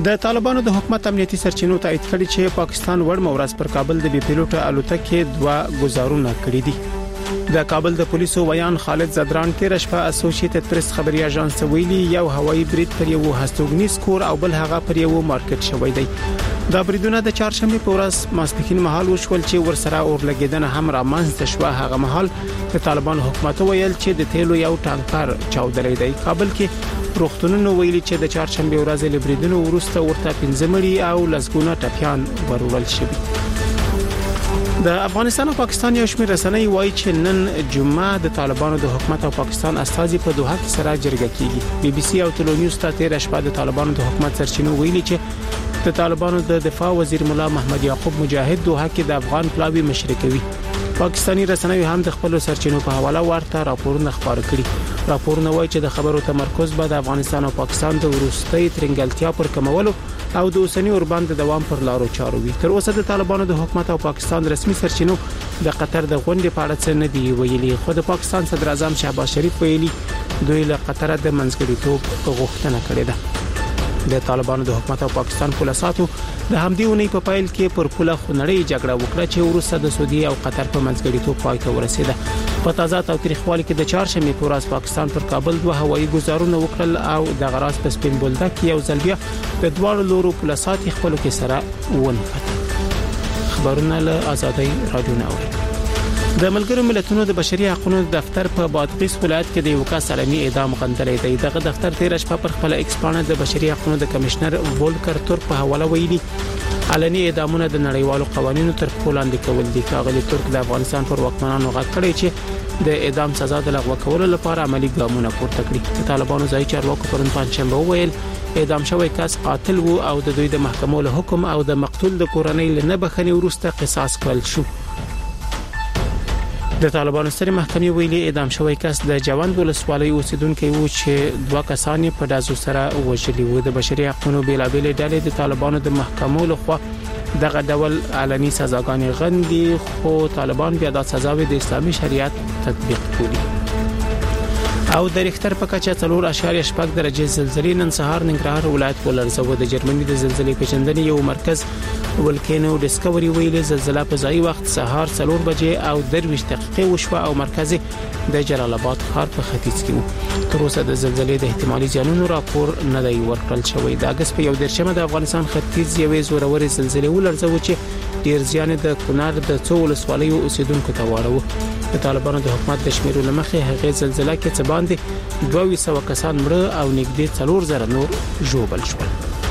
د طالبانو د حکومت امنیتي سرچینو تایید کړي چې پاکستان وړ مورز پر کابل د بي پیلوټه الوتکې 2 گزارونه کړي دي. د کابل د پولیسو ویان خالد زدران تیر شپه اسوسییټډ پریس خبري اژانس ویلي یو هوایي برید پر یو هستوګنیز کور او بل هغه پر یو مارکیټ شوی دی. دا بریدونه د چهارشنبه په ورځ ماسپښین مهال وشول چې ورسره اورلګیدنه هم رامنځته شوه. هغه مهال د طالبان حکومت ویل چې د تیلو یو ټانکر چاودلې دی. کابل کې روغتونونو ویلي چې د چهارشنبه ورځ له بریدونو وروسته ورته 15 مړي او لسګونه ټپيان ورول شوي. د افغانستان او پاکستان یو شمېر رسنۍ وایي چې نن جمعه د طالبانو د حکومت او پاکستان استازي په دوحه کې سره جرګه کیږي. بي بي سي او ټلو نیوز ته تیر شپه د طالبانو د حکومت سرچینو ویلي چې د طالبانو د دفاع وزیر مولا محمد یعقوب مجاهد دوحه کې د افغان پلاوی مشري کوي. پاکستانی رسنۍ هم د خپل سرچینو په حواله ورته راپورونه خبرو کړي. راپورونه وایي چې د خبرو تمرکز به د افغانستان او پاکستان د وروستۍ ترنګلتیا پر کمولو او د اوسنی اوربند د دوام پر لارو چارو وي. تر اوسه د طالبانو د حکومت او پاکستان رسمي سرچینو د قطر د غونډې په اړه څه نه دی ویلي. خو د پاکستان صدر اعظم شهباز شریف ویلي دوی له قطر د منځګړیتوب غوښتنه کړې ده. د طالبانو د حکومت او پاکستان پولیساتو د همدې ونې په پایل کې پر پوله خنړې جګړه وکړه چې وروسته د سعودي او قطر په منځګړیتوب پای ته ورسېده. په تازه تاریخوالي کې د چهارشنبه په ورځ پاکستان پر کابل 2 هوایي گزارونه وکړل او د غراس په سپین بولدک یو ځل بیا د دوه لورو پولیسات خپل کې سره ونښت. خبرونه له آزادۍ رادیو ناوړي. د ملګرو ملتونو د بشري حقوقو دفتر په بادغیس ولایت کې د یو کس علني اعدام غندلې دی. دغه دفتر تیر شپه پر خپل ایکس پاڼه د بشري حقوقو د کمشنر وولکر تورک په حواله ویلي علني اعدامونه د نړیوالو قوانینو تر پښو لاندې کول دي. کاغلی تورک د افغانستان پر واکمنانو غږ کړی چې د اعدام سزا د لغوه کولو لپاره عملی ګامونه پورته کړي. د طالبانو ځای چارواکو پرون پنځشنبه وویل اعدام شوی کس قاتل وو او د دوی د محکمو له حکم او د مقتول د کورنۍ له نه بخښنې وروسته قصاص کول شو. د طالبانو سترې محکمې ویلي اعدام شوی کس د جوند ولسوالۍ اوسیدونکو وو چې 2 کسان په دازو سره وژلي وو. د بشري حقوقو بیلابېل ډلې د طالبانو د محکمو لخوا دغه ډول علني سزاګانې غندي، خو طالبان بیا د سزاوي د اسلامي شریعت تطبیق کوي. او د ریختر په کچه 4.8 درجه زلزلې نن سهار ننګرهار ولایت ولرزو. د جرمني د زلزلې پیژندنې یو مرکز ولکانو ډیسکوري ویلي زلزلہ په ځای وخت سهار 4 بجې او 23 دقیقې وشوه او مرکز د جلال آباد ښار په ختیځ کې وو. تر اوسه د زلزلې د احتمالي زیانونو راپور نه دی ورکړل شوی. د اگست په 1 د افغانستان ختیځ یوې زورورې زلزلې ولرزو چې ډیر زیان د کونړ د څو ولسوالیو اوسیدونکو ته واړو. د طالبانو د حکومت د شمیرو لمخې هغه زلزلہ کې څه باندې 200 کسان مړه او نږدې 4000 نور ژوبل شول.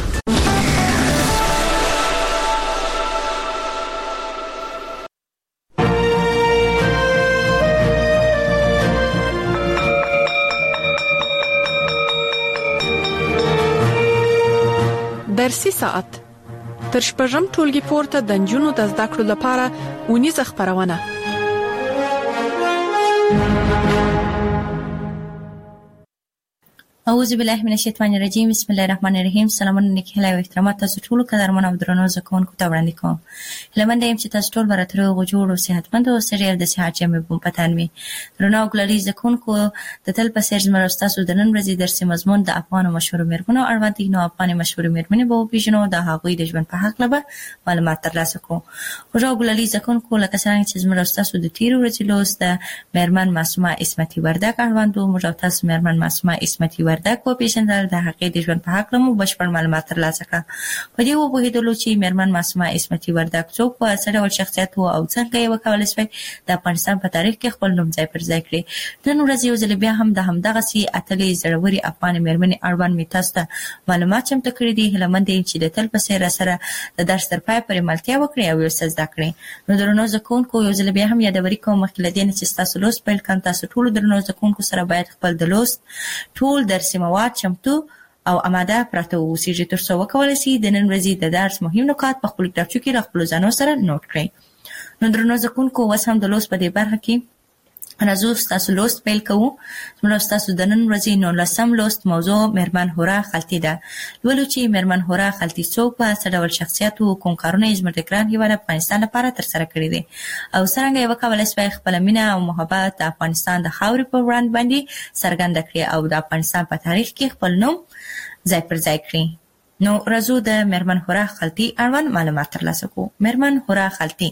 درسي ساعت تر شپږم ټولګي پورته د نجونو د زده کړو لپاره ونیزه خبرونه. اعوذ بالله من الشیطان الرجیم. بسم الله الرحمن الرحیم. سلامونه نیکی هیله او احترامات تاسو ټول قدرمن او درنو زکونکو ته وړاندې کوم. لمنډه يم چې تاسو ټول براترو غوړو او صحتمند او سریال د صحت جمع بوم پتانوي. درنو ګلالي زکونکو د تل په سر زمرا تاسو د نن ورځې درسي مضمون د افغان مشهور میرمنو اړوند دي. نو افغان مشهور میرمنې به پیژنو د هغوی د ژوند په حق لبه معلومات ترلاسه کوو. غوړو ګلالي زکونکو لکه څنګه چې زمرا تاسو د تیر ورځې لوست د میرمن معصومه اسمتي وردک اړوند مو تاسو میرمن معصومه اسمتي وردک په پیژندل د هغې د ژوند په حق لمو بشپړ معلومات ترلاسه کړه. په دې وپوهېدلو چې میرمن معصومه اسمتي وردک څوک وه، څه ډول شخصیت و او څنګه یې وکولی شوی د افغانستان په تاریخ کې خپل نوم ځای پر ځای کړي. نن ورځ یو ځل بیا هم د همدغسې اتلې زړورې افغان میرمنې اړوند مې تاسو ته معلومات چمتو کړي دي. هیله مند یم چې د تل په څېر راسره د درس تر پایه پورې ملتیا وکړئ او یو څه زده کړئ. نو درنو زده کوونکو یو ځل بیا هم یادوري کوم مخکې له دې نه چې ستاسو لوست پیل کړم، تاسو ټولو درنو زده کوونکو سره باید خپل د لوست ټول درسي مواد چمتو او آماده پراته اوسیږي تر څو وکولی شي د نن ورځې د درس مهم نکات په خپلو کتابچو کې له خپلو ځانو سره نوټ کړئ. نو درنو زده کوونکو اوس هم د لوست په دې برخه کې راځو ستاسو لوست پیل کوو. زموږ ستاسو د نن ورځې 19 لوست موضوع میرمن هوره خلطي ده. لولو چې میرمن هوره خلطي څوک وه، څه ډول شخصیت و، کوم کارونه یې زموږ د ګران هېواد افغانستان لپاره ترسره کړي دي او څرنګه یې وکولی شوی خپله مینه او محبت د افغانستان د خاورې په وړاندې باندې څرګنده کړي او د افغانستان په تاریخ کې خپل نوم ځای پر ځای کړي. نو راځو د میرمن هورا خلتی اړوند معلومات ترلاسه کوو. میرمن هورا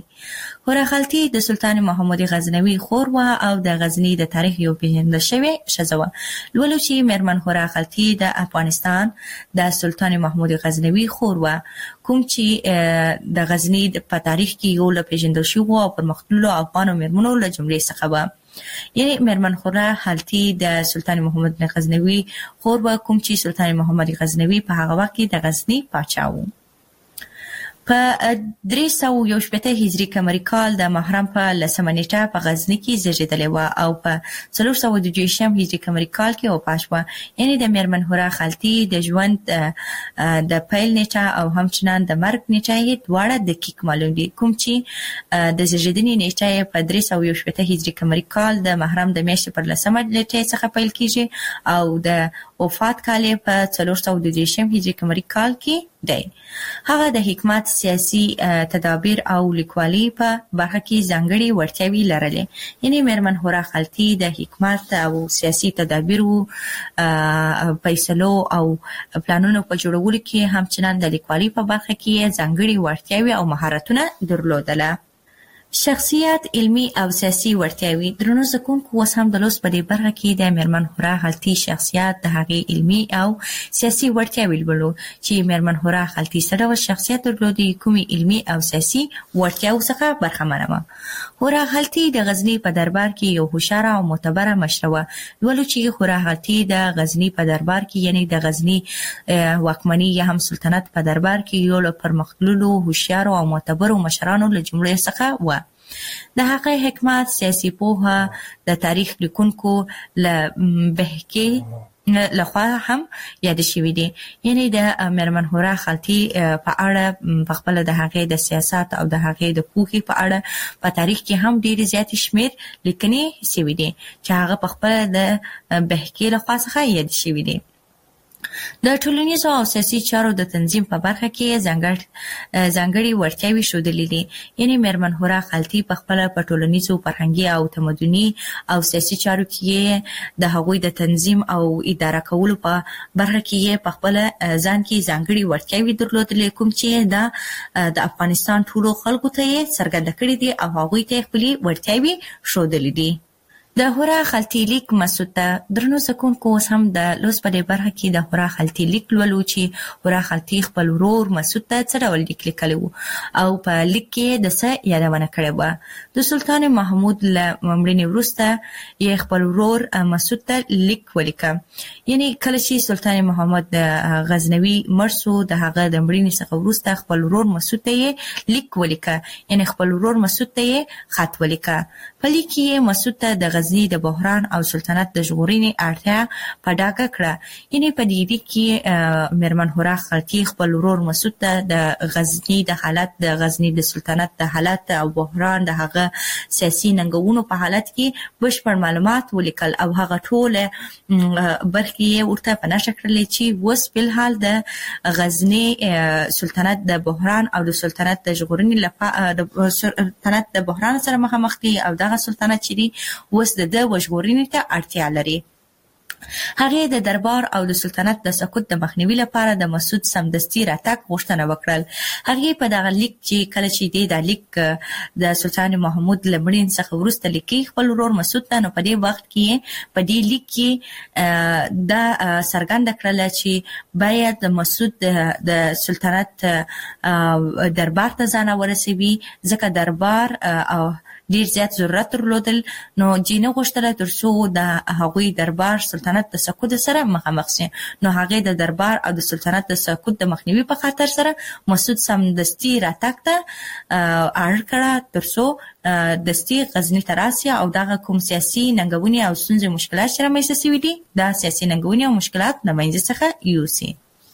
خلتی د سلطان محمود غزنوي خور و او د غزنی د تاریخ یو پیژندل شوی ښځه وه. لولو چې میرمن هورا خلتی د افغانستان د سلطان محمود غزنوي خور و، کوم چې د غزنی په تاریخ کې یو له پیژندل شوی او پرمختللو افغان میرمنو له جملې څخه و. یعنی میرمن هورا خلتی د سلطان محمود غزنوي خور و، کوم چې سلطان محمد غزنوي په هغه وخت کې د غزنی پاچا و. په 311 هجری قمری کال د محرم په 10 نیټه په غزنی کې زیږیدلې و او په 422 هجری قمری کال کې وفات شوه. یعنی د میرمن هورا خلتی د ژوند د پیل نیټه او همچنان د مرګ نیټه یې دواړه دقیق معلوم دي، کوم چې د زیږیدنې نیټه په 317 هجری قمری کال د محرم د میاشتې پر 10 نیټه څخه پیل کیږي او د وفات کال په 422 هجری قمری کال کې دی. هغه د حکمت، سیاسي تدابیر او لیکوالي په برخه کې ځانګړي وړتیاوې لرلې. یعنی میرمن هورا خلتی د حکمت او سیاسي تدابیرو، فیصلو او پلانونو په جوړولو کې همچنان د لیکوالي په برخه کې ځانګړي وړتیاوې او مهارتونه درلودله. شخصیت، علمي او سیاسي وړتیاوې. درنو زده کوونکو، اوس هم د لوست په دې برخه کې د میرمن هورا خلتی شخصیت، د هغې علمي او سیاسي وړتیاوې لولو چې میرمن هورا خلتی څه ډول شخصیت درلودي، کومې علمي او سیاسي وړتیاوو څخه برخمنه وه. هورا خلتی د غزنی په دربار کې یو هوښیاره او معتبره مشره وه. لولو چې هورا خلتی د غزنی په دربار کې، یعنی د غزنی واکمني یا هم سلطنت په دربار کې یو له پرمختللو هوښیارو او معتبرو مشرانو له جملې څخه وه. د هغه حکمت، سیاسي پوهه د تاریخ لیکونکو له بهکې لخوا هم یاد شوي دي. یعنی د میرمن هورا خلتی په اړه په خپل د هغې د سیاست او د هغې د پوهې په اړه په تاریخ کې هم ډېرې زیاتې شمېر لیکنې شوي دي چې هغه په خپل د بهکې لخوا څخه یاد شوي دي. د ټولنیزو او سیاسي چارو د تنظیم په برخه کې ځانګړي وړتیاوې ښودلې دي. یعنی میرمن هورا خلتی په خپله په ټولنیزو، فرهنګي او تمدني او سیاسي چارو کې د هغوی د تنظیم او اداره کولو په برخه کې په خپله ځان کې ځانګړي وړتیاوې درلودلې، کوم چې د افغانستان ټولو خلکو ته یې څرګنده کړي دي او هغوی ته یې خپلې وړتیاوې ښودلې دي. د هورا خلتی لیک مسعود ته. درنو زده کوونکو، اوس هم د لوست په دې برخه کې د هورا خلتی لیک لولو چې هورا خلتی خپل ورور مسعود ته څه ډول لیک لیکلی و او په لیک کې د څه یادونه کړې وه. د سلطان محمود له مړینې وروسته یې خپل ورور مسعود ته لیک ولیکه. یعنی کله چې سلطان محمد غزنوي مړ سو، د هغه د مړینې څخه وروسته خپل ورور مسعود ته یې لیک ولیکه. یعنی خپل ورور مسعود ته یې خط ولیکه. په لیک کې مسعود ته د غزنی د بحران او سلطنت د ژغورنې اړتیا په ډاګه کړه. یعنی په دې لیک کې میرمن هورا خلتی خپل ورور مسعود ته د غزنی د حالت، د غزنی د سلطنت د حالت او بحران، د هغه سیاسي ننګونو په حالت کې بشپړ معلومات ولیکل او هغه ټول برخې یې ورته په نښه کړلې چې اوس فلحال د غزنی سلطنت د بحران او د سلطنت د ژغورنې لپاره د سلطنت د بحران سره مخامخ دي او دغه سلطنت چې دی اوس د وژغورنې ته اړتیا لري. هغې د دربار او د سلطنت د سقوط د مخنیوي لپاره د مسعود سمدستي راتګ غوښتنه وکړل. هغې په دغه لیک چې کله چې دی دا لیک د سلطان محمود له مړینې څخه وروسته لیکي خپل ورور مسعود ته، نو په دې وخت کې په دې لیک کې دا څرګنده کړله چې باید د مسعود د سلطنت دربار ته ځان ورسوي، ځکه دربار او ډیر زیات ضرورت درلودل. نو جینه غوښتله تر څو د هغوی دربار سلطنت د سقوط سره مخامخ شي. نو هغې د دربار او د سلطنت د سقوط د مخنیوي په خاطر سره مسعود سمدستي راتګ ته اړ کړه تر څو دستي غزني ته راسي او دغه کوم سیاسي ننګونې او ستونزې مشکلات چې رامنځته شوي دي دا سیاسي ننګونې او مشکلات له منځه څخه یوسي.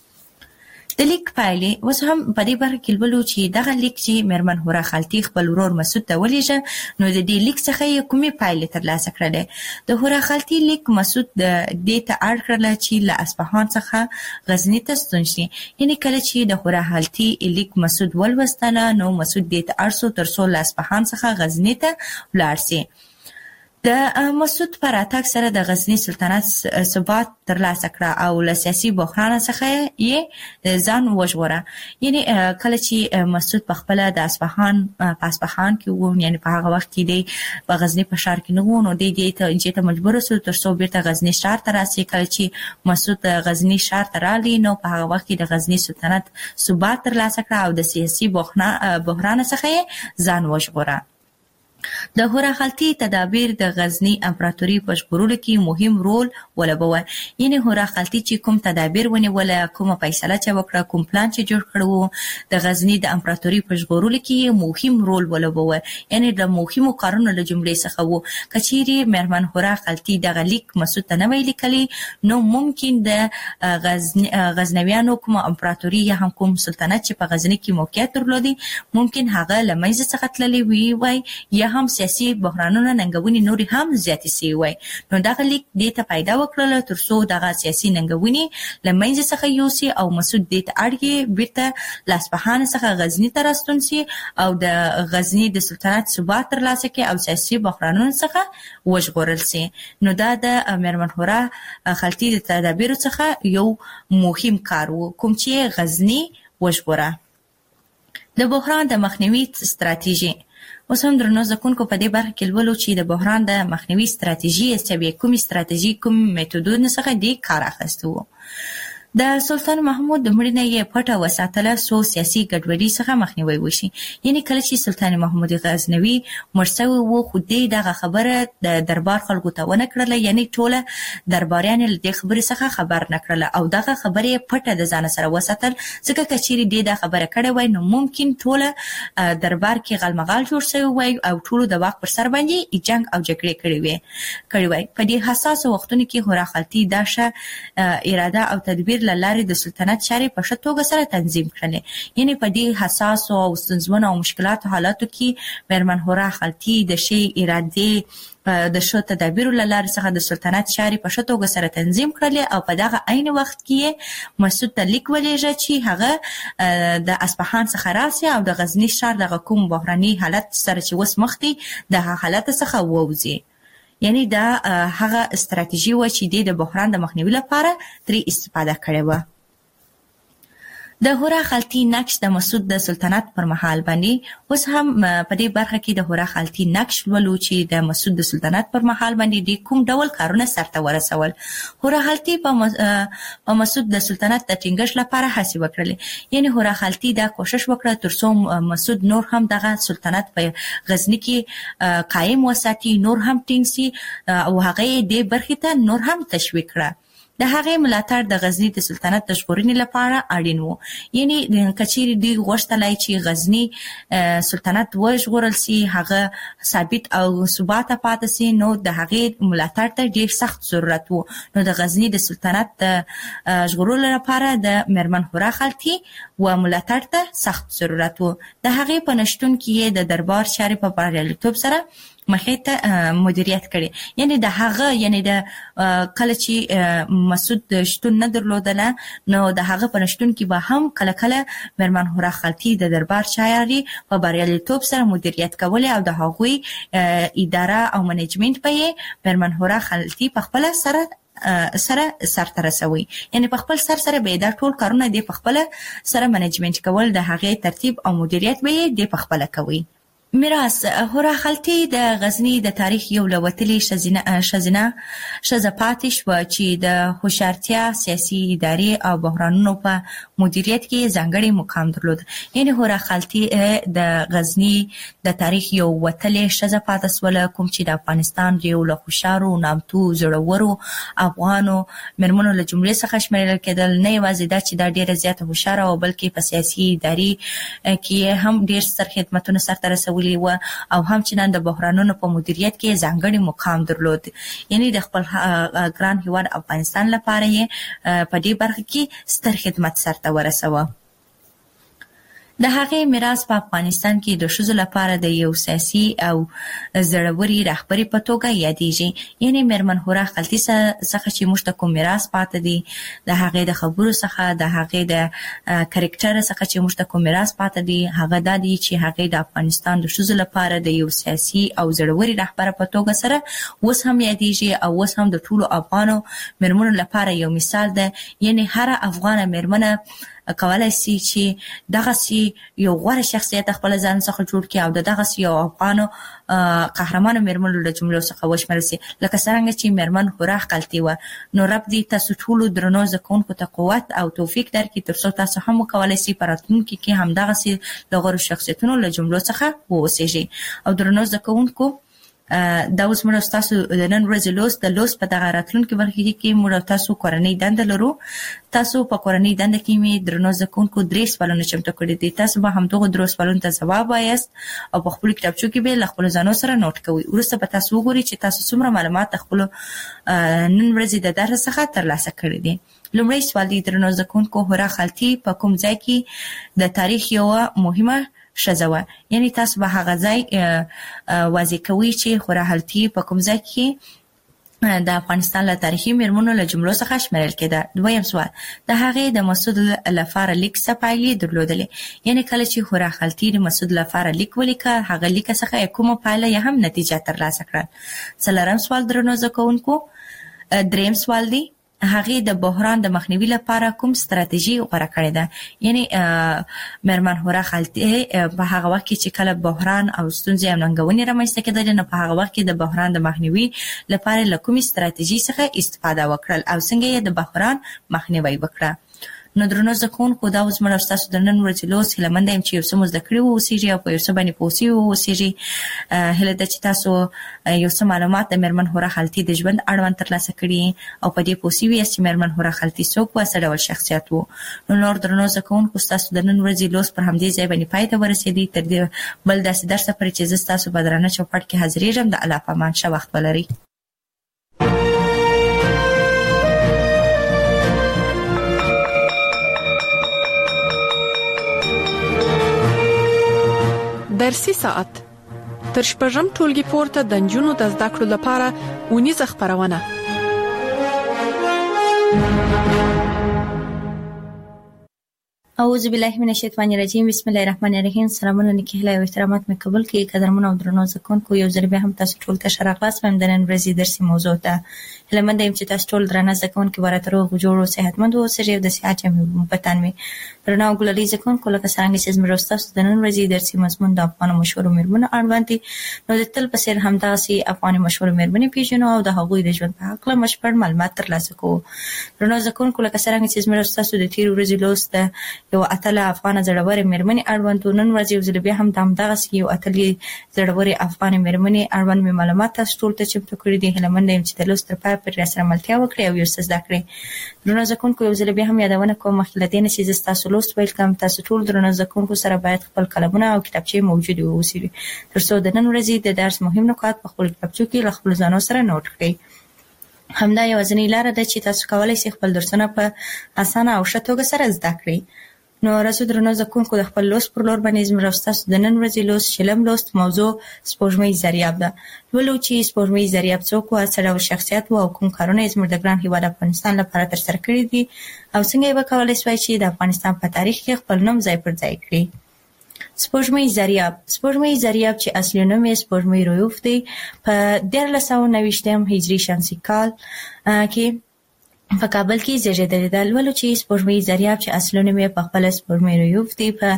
د لیک پایلې اوس هم په دې برخه کې لولو چې دغه لیک چې میرمن هورا خلتی خپل ورور مسعود ته ولېږه، نو د دې لیک څخه یې کومې پایلې ترلاسه کړلې. د هورا خلتی لیک مسعود دې ته اړ کړله چې له اصفهان څخه غزني ته ستون شي. یعنې کله چې د هورا خلتی لیک مسعود ولوستله، نو مسعود دې ته اړ سو تر څو له اصفهان څخه غزني ته ولاړ سي. د مسعود پر اتاک سره د غزنی سلطنت ثبات ترلاسه کړ او له سیاسي بحران څخه یې ځان وژغوره. یعنی کله چې مسعود په خپل د اصفهان کې وو، یعنی په هغه وخت کې دی په غزنی په ښار کې نه وو، نو دی ته مجبور شو تر څو بیرته غزنی ښار ته راسي. کله چې مسعود غزنی ښار ته رالی نو په هغه وخت کې د غزنی سلطنت ثبات ترلاسه کړ او د سیاسي بحران څخه یې ځان وژغوره. د هورا خلطي تدابیر د غزنی امپراتوري په ژغورلو کې مهم رول ولوباوه. یعنی هورا خلطي چې کوم تدابیر ونیوله، کومه فیصله چې وکړه، کوم پلان چې جوړ کړو، د غزنی د امپراتوري په ژغورلو کې مهم رول ولوباوه. یعنی د مهمو کارونو له جملې څخه وو کچيري مېرمن هورا خلطي د غلیک مسعود ته نه ویل کلی نو ممکن د غزنویانو کوم امپراتوري یا هم کوم سلطنت چې په غزنی کې موقعیت درلودي ممکن هغه لمنځه څخه تللی وي یا هم سیاسي بحرانونه ننګونې نوري هم زیاتې سي وي. نو دغه لیک دې ته پیدا وکړل تر څو دغه سیاسي ننګونې لمنځه څخه یوسي او مسعود دې ته اړګي بیرته لاس څخه غزنی ته راستون سي او د غزنی د سلطنت ثبات ترلاسه کړي او سیاسي بحرانونو څخه وژغورل سي. نو دا د مېرمن هورا خلطي د تدابیر څخه یو مهم کار وو کوم چې غزنی وژغوره. د بحران د مخنیوي ستراتیژي. اوس هم درنو زکونکو په دې برخه کې لولو چې د بحران د مخنیوي ستراتیژي کومې ستراتیژي کوم میتودونه څخه دی کار اخیستو. د سلطان محمود د مړینې یې پټه وساتله سو سیاسي ګډوډي څخه مخنیوي وشي. یعنی کله چې سلطان محمود غزنوي مړ شوی وو خو دې دغه خبره د دربار خلکو ته ونه کړله، یعنی ټوله درباریان له دې خبرې څخه خبر نه کړله او دغه خبره پټه د ځان سره وساتل ځکه کچيري دې دا خبره کړې وای نو ممکن ټوله دربار کې غلمغال جوړ شوی وای او ټول د واک پر سر باندې جنگ او جګړې کړې وای. په دې حساس وختونو کې هورا خلطي داشه اراده او تدبیر لاري د سلطنت چاري په ښه توګه سره تنظیم کړل. یعنی په دې حساس او ستونزمنو او مشکلاتو حالاتو کې مېرمن هورا خلطي د شی اراده د شو تدابیر لاري څخه د سلطنت چاري په ښه توګه سره تنظیم کړل او په دغه عین وخت کې مسعود ته لیک ولېږه چې هغه د اصفهان څخه راسي او د غزنی ښار د کوم بحراني حالت سره چې وس مخ دي د حالت څخه ووځي. یعنی دا هغه استراتیژي و چې د بحران د مخنیوي لپاره ترې استفاده کړې و. د هورا خلطي نقش د مسعود د سلطنت پر مهال باندې اوس هم په دې برخه کې د هورا خلطي نقش ولو چې د مسعود د سلطنت پر مهال باندې د کوم ډول کارونه سرته ورسول. هورا خلطي په مسعود د سلطنت د ټینګښت لپاره هڅې وکړلې. یعنی هورا خلطي دا کوشش وکړه ترڅو مسعود نور هم دغه سلطنت په غزنی کې قائم وساتي، نور هم ټینګ سي او هغه دې برخه ته نور هم تشویق کړه. د هغې ملاتړ د غزنی د سلطنت د ژغورنې لپاره اړین وو. یعنی کچيري دی غوښتلای چې غزنی سلطنت وژغورل سي، هغه ثابت او ثبات پاتې سي، نو د هغې ملاتړ ته ډیر سخت ضرورت وو. نو د غزنی د سلطنت د ژغورلو لپاره د مېرمن هورا خلطي و ملاتړ ته سخت ضرورت وو. د هغې په نشتون کې د دربار چارې په بریالیتوب سره مخې ته مدیریت کړي. یعنی د هغه د کله چې مسعود شتون نه درلودله نو د هغه په نشتون کې به هم کله کله مېرمن هورا خلطي د دربار چارې په بریالیتوب سره مدیریت کولې او د هغوی اداره او منیجمنت په یې مېرمن هورا خلطي په خپل سره سرته رسوي. یعنی په خپل سره به دا ټول کارونه دی په خپل سره منیجمنت کول، د هغې ترتیب او مدیریت به یې دی په خپل کوي. میراث. هورا خلطي د غزنی د تاریخ یو لوتلی شزینه پاتې شوه چې د هوښیارتیا، سیاسي ادارې او بحرانونو په مدیریت کې ځانګړی مقام درلود. یعنی هورا خلطي د غزنی د تاریخ یو وتلی ښځه پاتې شوله کوم چې د افغانستان یو له هوښیارو، نامتو، زړورو افغانو مېرمنو له جملې څخه شمیرل کېدل. نه یوازې دا چې دا ډېره زیاته هوښیاره وه بلکې په سیاسي ادارې کې هم ډېر ستر خدمتونه سرته رسولي و او هم چې نن د بحرانونو په مدیریت کې ځانګړی مقام درلود. یعنی د خپل ګران هیواد افغانستان لپاره یې په دې برخه کې ستر خدمت سرته ورسوه. د هغې میراث په افغانستان کې د ښځو لپاره د یو سیاسي او زړوري رهبري په توګه یادېږي. یعنی میرمن هورا خلطي څخه چې موږ ته کوم میراث پاتې دی، د هغې د خبرو څخه، د هغې د کریکټر څخه چې موږ ته کوم میراث پاتې دی، هغه دا دی چې هغې د افغانستان د ښځو لپاره د یو سیاسي او زړوري رهبر په توګه سره اوس هم یادېږي او اوس هم د ټولو افغانو میرمنو لپاره یو مثال ده. یعنی هر افغانه میرمنه کولای شي چې دغه سي یو غوره شخصیت خپل ځان څخه جوړ کړي او دغه سي یو افغانو قهرمانو میرمنو له جملو څخه وشمېرل شي، لکه څنګه چې میرمن هورا خلطي و. نو رب دې تاسو ټولو درنو زکونکو ته قوت او توفیق درکړي ترڅو تاسو هم وکولای شئ په راتلونکي کې هم دغه سي له غوره شخصیتونو له جملو څخه واوسئ. او درنو زکونکو دا اوس موږ تاسو د نن ورځې د لوست په دغه راتلونکي برخه کې موږ تاسو کورنۍ دنده لرو. تاسو په کورنۍ دنده کې می درنو زکونکو 3 سوالونه چمتو کړی دي. تاسو به هم دغه 3 سوالونو ته ځواب وایاست او په خپل کتابچو کې به خپل ځانو سره نوٹ کوئ. ورسته به تاسو وګورئ چې تاسو څومره معلومات خپل نن ورځې د درس څخه ترلاسه کړی دي. لومړی سوال دی درنو زکونکو، هورا خلطي په کوم ځای کې د تاریخ یو مهمه شزوه؟ یعنی تاسو به هغه ځای واضح کوي چې هورا خلطي په کوم ځای کې د افغانستان له تاریخي میرمنو له جملو څخه شمیرل کېده. دویم سوال، د هغې د مسعود لپاره لیک څه پایلې درلودلې؟ یعنی کله چې هورا خلطي د مسعود لپاره لیک ولیکه، هغه لیک څخه کومه پایله یا هم نتیجه ترلاسه کړه؟ څلورم سوال درنو زکونکو، دریم سوال دی هغه د بحران د مخنیوي لپاره کوم ستراتیژي غوړه کړې ده؟ یعنی میرمن هورا خلطي په هغه وخت کې چې کله بحران او ستونزې او ننګونې رامنځته کېدلې، نو په هغه وخت کې د بحران د مخنیوي لپاره له کومې ستراتیژي څخه استفاده وکړل او څنګه یې د بحران مخنیوي وکړه؟ نو درنو زکونکو دا اوس موږ تاسو د نن ورځې لوست هیله مند یم چې یو څه مو زده کړي واوسئ او په یو څه باندې پوه شوي واوسئ. هیله ده چې تاسو یو څه معلومات د میرمن هورا خلطي د ژوند اړوند ترلاسه کړي او په دې پوه شوي یاست چې میرمن هورا خلطي څوک و، څه ډول شخصیت و. نو نور درنو زکونکو ستاسو د نن ورځې لوست پر همدې ځای باندې پای ته ورسېدی. تر دې بل داسې درس پورې چې زه ستاسو په درانه چوپړ کې حاضرېږم. د الله په امان، ښه وخت ولرئ. درسي ساعت تر شپږم ټولګي پورته د نجونو د زده کړو لپاره اونیزه خبرونه. اعوذ بالله من الشیطان الرجیم، بسم الله الرحمن الرحیم. سلامونه نیکی هیله او احترامات مې قبول کړئ. قدرمن او درنو زکونکو، یو ځل بیا هم تاسو ټول ته ښه راغلاست وایم د نن ورځې درسي موضوع ته. هیله مند یم چې تاسو ټول درانه زکونکي ورته روغ جوړ او صحتمند اوسئ او د صحت مې په تن وي. درنو ګلالي زکونکو، لکه څنګه چې زموږ تاسو د نن ورځې درسي مضمون د افغان مشهور میرمنو اړوند دي، نو د تل په څیر همداسې افغان مشهور میرمنې پیژنو او د هغوی د ژوند په هکله مشپړ معلومات ترلاسه کوو. درنو زکونکو، لکه څنګه چې زموږ تاسو د تیر ورځې لوست یو اتله افغان زړورې میرمنې اړوند، نن ورځ یو ځل بیا هم دغسې یو اتلې زړورې افغان میرمنې اړوند مې معلومات تاسو ټول ته چمتو کړي دي. هیله مند یم چې د لوست تر پایه پورې راسره ملتیا وکړئ او یو څه زده کړئ. درنو زکونکو، یو ځل بیا هم یادونه کوم مخکې له دې نه چې زه ستاسو لوست پیل کړم، تاسو ټول درنو زکونکو سره باید خپل قلمونه او کتابچې موجود واوسي تر څو د نن ورځې د درس مهم نکات په خپل کتابچو کې له خپلو ځانو سره نوٹ کړئ. همدا یوازینۍ لاره ده چې تاسو کولی شئ خپل درسونه په اسانه او ښه توګه سره زده کړئ. نو راځو درنو زکونکو، د خپل لوست پر لور باندې زموږ ستاسو د نن ورځې لوست شلم لوست موضوع سپوږمۍ زریاب ده. لولو چې سپوږمۍ زریاب څوک و، څه ډول شخصیت و او کوم کارونه یې زموږ د ګران هېواد افغانستان لپاره ترسره کړي دي او څنګه یې به کولی شوای چې د افغانستان په تاریخ کې خپل نوم ځای پر ځای کړي. سپوږمۍ زریاب. سپوږمۍ زریاب چې اصلي نوم یې سپوږمۍ رویوف دی، په 1329 هجري شمسي کال کې په کابل کې زیږېدلې ده. لولو چې سپوږمۍ زریاب چې اصلي نوم یې پخپله سپوږمۍ رویوف دی، په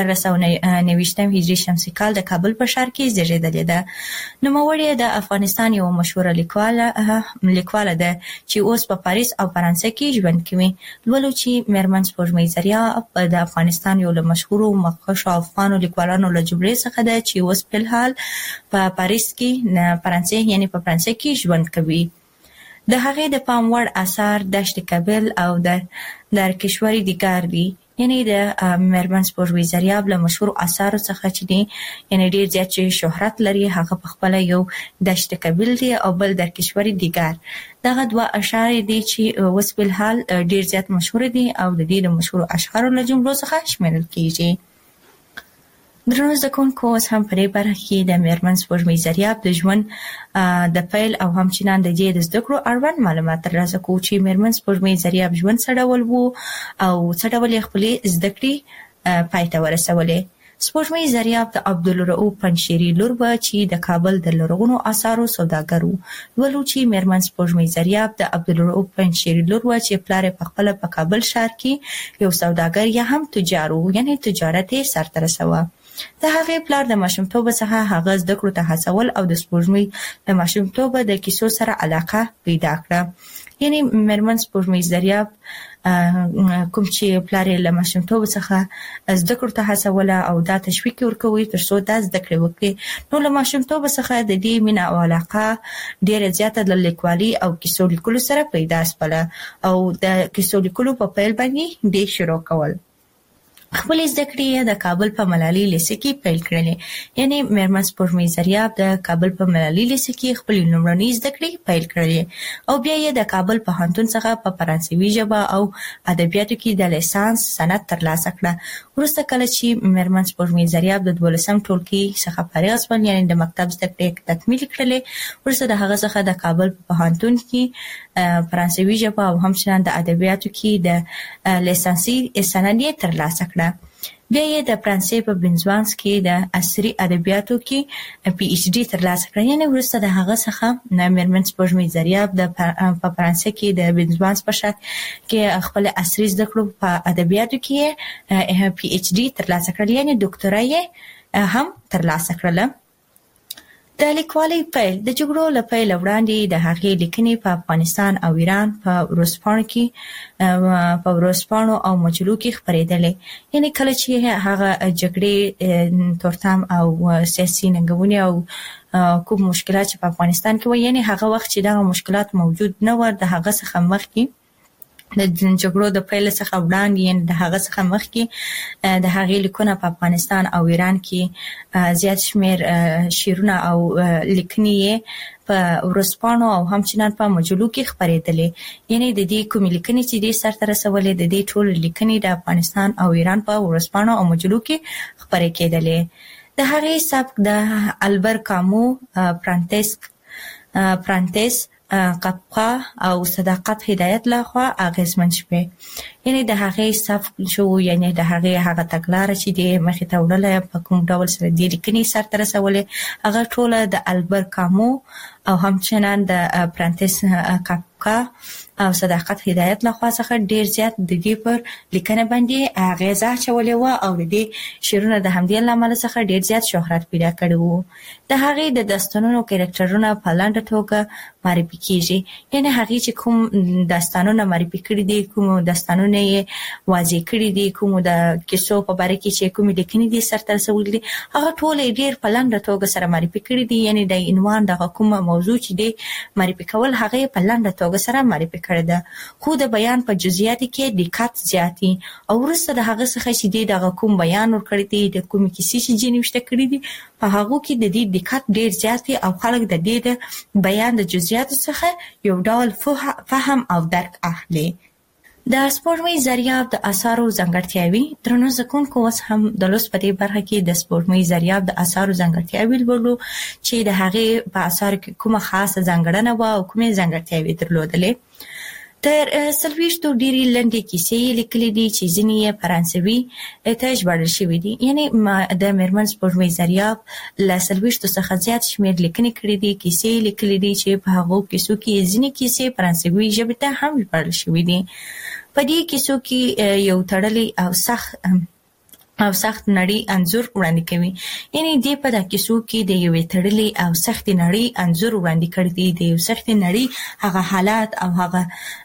1329 هجري شمسي کال د کابل په ښار کې زیږېدلې ده. نوموړې د افغانستان یوه مشهوره لیکواله ده چې اوس په پاریس او فرانسه کې ژوند کوي. لولو چې میرمن سپوږمۍ زریاب د افغانستان یو له مشهورو مخکښو افغانو لیکوالانو له جملې څخه ده چې اوس فلحال په پاریس کې په فرانسه کې ژوند کوي. د هغې د پام وړ اثار دشت کابل او در کشور دیگر دي. یعنی د میرمن سپوږمۍ زریاب له مشهورو اثارو څخه چې دي، یعنی ډېر زیات چې شهرت لري، هغه پخپله یو دشت کابل دی او بل در کشور دیگر. دغه دوه اشعار دي چې اوس فلحال ډېر زیات مشهور دي او د دې د مشهورو اشعارو له جملو څخه شمیرل کیږي. درنو زکونکو اوس هم په دې برخه کې د میرمن سپوږمۍ زریاب د ژوند د پیل او همچنان د دې د زده کړو اړوند معلومات ترلاسه کوو چې میرمن سپوږمۍ زریاب ژوند څه ډول وو او څه ډول یې خپلې زده کړې پای ته ورسولې. سپوږمۍ زریاب د عبدالرؤف پنجشیري لور و چې د کابل د لرغونو آثارو سوداګر و. ولو چې میرمن سپوږمۍ زریاب د عبدالرؤف پنجشیري لور و چې پلار یې پخپله په کابل ښار کې یو سوداګر یا هم تجار و، یعنی تجارت یې سرته رسوه. د هغې پلار د ماشومتوبه څخه هغه زده کړو ته هڅول او د سپوږمۍ د ماشومتوبه د کیسو سره علاقه پیدا کړه. یعنی میرمن سپوږمۍ زریاب کوم چې پلار یې له ماشومتوبه څخه زده کړو ته هڅوله او دا تشویق ورکوي تر څو دا زده کړې وکړي. نو له ماشومتوبه څخه د دې مینه او علاقه ډېره زیاته د لیکوالي او کیسو لیکلو سره پیدا شوله او د کیسو لیکلو په پیل باندې دې شروع کول. خپل زده کړې د کابل په ملالي لیسه کې پیل کړلې. یعنی میرمن سپوږمۍ زریاب د کابل په ملالي لیسه کې خپل لومړنۍ زده کړې پیل کړلې او بیا یې د کابل پوهنتون څخه په فرانسوي ژبه او ادبیاتو کې د لیسانس سند ترلاسه کړه. وروسته کله چې میرمن سپوږمۍ زریاب د 12م ټولګي څخه فارغ شوه، یعنی د مکتب زده کړې تکمیل کړلې، وروسته د هغه څخه د کابل په پوهنتون کې فرانسوي ژبه او همچنان د ادبیاتو کې د لیسانسي سند ترلاسه کړه. بیا یې د فرانسې په بنزوانس کې د عصري ادبیاتو کې پی ایچ ډي ترلاسه کړه. یعنی وروسته د هغه څخه میرمن سپوږمۍ زریاب په فرانسې کې د بنزوانس په شاک کې خپل عصري زده کړو په ادبیاتو کې پی ایچ ډي ترلاسه کړل، یعنی ډاکټرا یې هم ترلاسه کړله. د لیکوالۍ پیل د جګړو له پیل وړاندې د هغې لیکنې په افغانستان او ایران په ورځپاڼو او مجلو کې خپرېدلې. یعنی کله چې هغه جګړې تورتم او سیاسي ننګونې او کوم مشکلات چې په افغانستان کې و، یعنی هغه وخت چې دغه مشکلات موجود نه و، د هغه څخه مخکې د جګړو د پیل څخه وړاندې، یعنی د هغه څخه مخکې د هغې لیکونه په افغانستان او ایران کې زیات شمیر شعرونه او لیکنې په ورځپاڼو او همچنان په مجلو کې خپرېدلې. یعنی د دې کومې لیکنې چې دې سرته رسولې، د دې ټول لیکنې د افغانستان او ایران په ورځپاڼو او مجلو کې خپرې کېدلې. د هغې سبک د البر کامو، فرانتس قفقه او صداقت هدایت لخوا اغیزمن شوه. یعنی د هغې سبک شو، یعنی د هغه تګلاره چې د مخې ته وړله په کوم ډول سره د لیکنې سرته رسولې، هغه ټوله د البر کامو او همچنان د فرانتس قفقه او صداقت هدایت لخوا څخه ډیر زیات د دې پر لیکنه باندې اغیزه اچولې و او د دې شعرونه د همدې لامل څخه ډیر زیات شهرت پیدا کړی و. د هغې د داستانونو کریکټرونه په لنډه توګه معرفي کیږي. یعنی هغې چې کوم داستانونه معرفي کړي دي، کوم داستانونه یې واضح کړي دي، کوم د کیسو په باره کې چې کوم لیکنې دي سرته رسولې دي، هغه ټول ډیر په لنډه توګه سره معرفي کړي دي. یعنی د عنوان دغه کوم موضوع چې دی معرفي کول، هغه په لنډه توګه سره معرفي کړی ده، خو د بیان په جزئیاتو کې دقت زیاتی او وروسته د هغه څخه چې دی دغه کوم بیان ورکړی دی، د کومې کیسې چې جنوشته کړي دي، په هغه کې د دې دقت ډیر زیاتی او خلک د دې د بیان د جزئیاتو څخه یو ډول فهم او درک اخلي. د سپوږمۍ زریاب د آثارو ځانګړتیاوې. درنو زکونکو اوس هم د لوست په دې برخه کې د سپوږمۍ زریاب د آثارو ځانګړتیاوې لولو چې د هغې په آثارو کې کومه خاصه ځانګړنه وه او کومې ځانګړتیاوې درلودلې. تر 40 ډېرې لنډې کیسې لیکلې دي چې ځینې یې فرانسوي ته ژباړل شوي دي. یعنې د میرمن سپوږمۍ زریاب له 40 څخه زیات شمېر لیکنې کړي دي، کیسې لیکلې دي چې په هغو کیسو کې ځینې کیسې فرانسوي ژبې ته هم ژباړل شوي دي. په دې کیسو کې یو تړلی او سخت نړۍ انځور وړاندې کوي. یعنی دې په د کیسو کې د یوې تړلې او سخت نړۍ انځور وړاندې کړی دی. د یو سخت نړۍ هغه حالات او هغه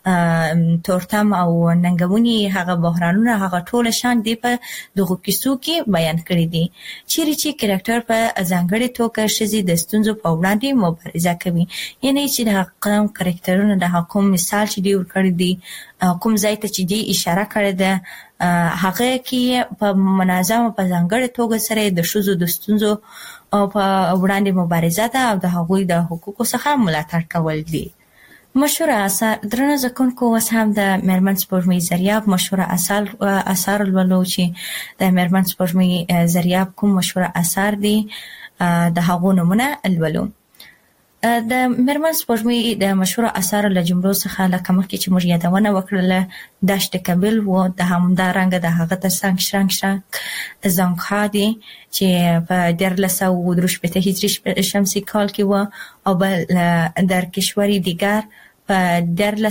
تورتم او ننګونې، هغه بحرانونه، هغه ټول شان دی په دغه کیسو کې بیان کړی دي. چیرې چې کریکټر په ځانګړې توګه ښځې د ستونزو په وړاندې مبارزه کوي. یعنی چې د کوم کریکټرونو د کوم مثال چې دی ورکړی دی، کوم ځای ته چې دی اشاره کړې ده، هغه کې په منظمه په ځانګړې توګه سره د ښځو د ستونزو په وړاندې مبارزه ده او د هغوی د حقوقو څخه ملاتړ کول دي. مشهور اثر درنه ځکونکو اوس هم د میرمن سپوږمۍ زریاب مشهور اثر لولو چې د میرمن سپوږمۍ زریاب کوم مشهور اثر دي د هغو نمونه لولو. د میرمن سپوږمۍ د مشهور اثر له جملو څخه لکه مخکې چې موږ یادونه وکړله دشت کابل و د همدارنګه د هغه ترڅنګ شرنګ زنګها دي چې په 1313 هجري شمسي کال کې و او بل در کشوری دیگر په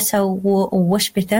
1318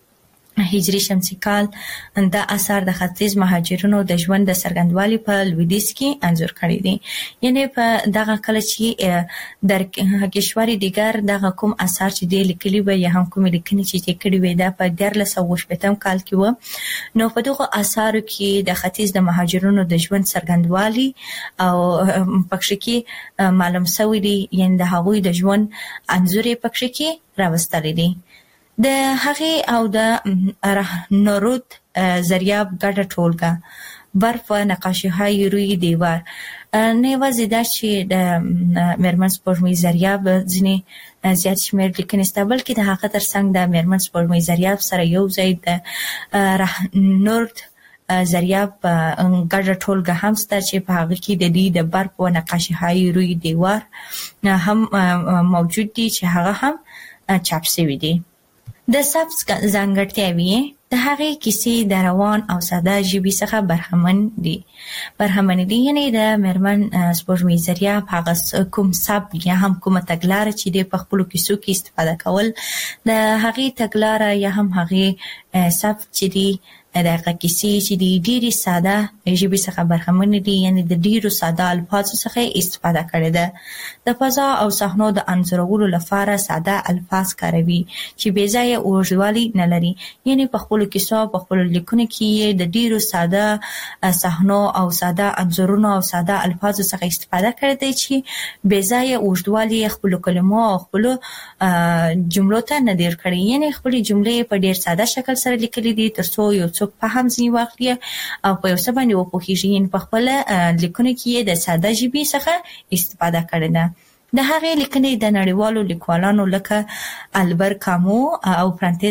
هجري شمسي کال دا اثر د ختیځ مهاجرونو د ژوند د څرګندوالي په لویدیځ کې انځور کړی دي. یعنی په دغه کله چې در کشوري دیگر دغه کوم اثر چې دی لیکلي و یا هم کوم لیکنې چې کړي وي دا په 1318 کال کې و. نو په دغه اثارو کې د ختیځ د مهاجرونو د ژوند څرګندوالي او پکښې کې معلوم شوی دی، یعنی د هغوی د ژوند انځور پکښې کې راوستل دي. د هغې او د رهنورود زریاب ګډه ټولګه برف و نقاشی‌های روی دیوار نه یوازې دا چې د میرمن سپوږمۍ زریاب ځینې زیات شمېر لیکنې شته، بلکې د هغه ترڅنګ د میرمن سپوږمۍ زریاب سره یو ځای د رهنورود زریاب ګډه ټولګه هم شته چې په هغه کې د دې د برف و نقاشی‌های روی دیوار هم موجود دي چې هغه هم چاپ شوي دي. د سبز ځانګړتیاوې د هغې کیسې د روان او ساده ژبې څخه برخمن دي. یعنی د میرمن سپوږمۍ زریاب هغه کوم سبک یا هم کومه تګلاره چې د په خپلو کیسو کې استفاده کول د هغې تګلاره یا هم هغې سبک چې دی د هغه کیسې چې دی ډېرې ساده ژبې څخه برخمن دي، یعنی د ډېرو ساده الفاظو څخه استفاده کړې ده. د فضا او صحنو د انځورولو لپاره ساده الفاظ کاروي چې بې ځایه اوږدوالی نه لري. یعنی په خپلو کیسو په خپلو لیکنو کې د ډېرو ساده صحنو او ساده انځورونو او ساده الفاظو څخه استفاده کړې ده چې بې ځایه اوږدوالی خپلو کلمو او خپلو جملو ته نه ډېر کړي. یعنی خپلې جملې په ډېر ساده شکل سره لیکلي دي ترڅو یو څوک په هم ځینې واخلي او په یو څه باندې وپوهېږي. یعنې په خپله لیکنو کې یې د ساده ژبې څخه استفاده کړې ده. د هغې لیکنې د نړیوالو لیکوالانو لکه البر کامو او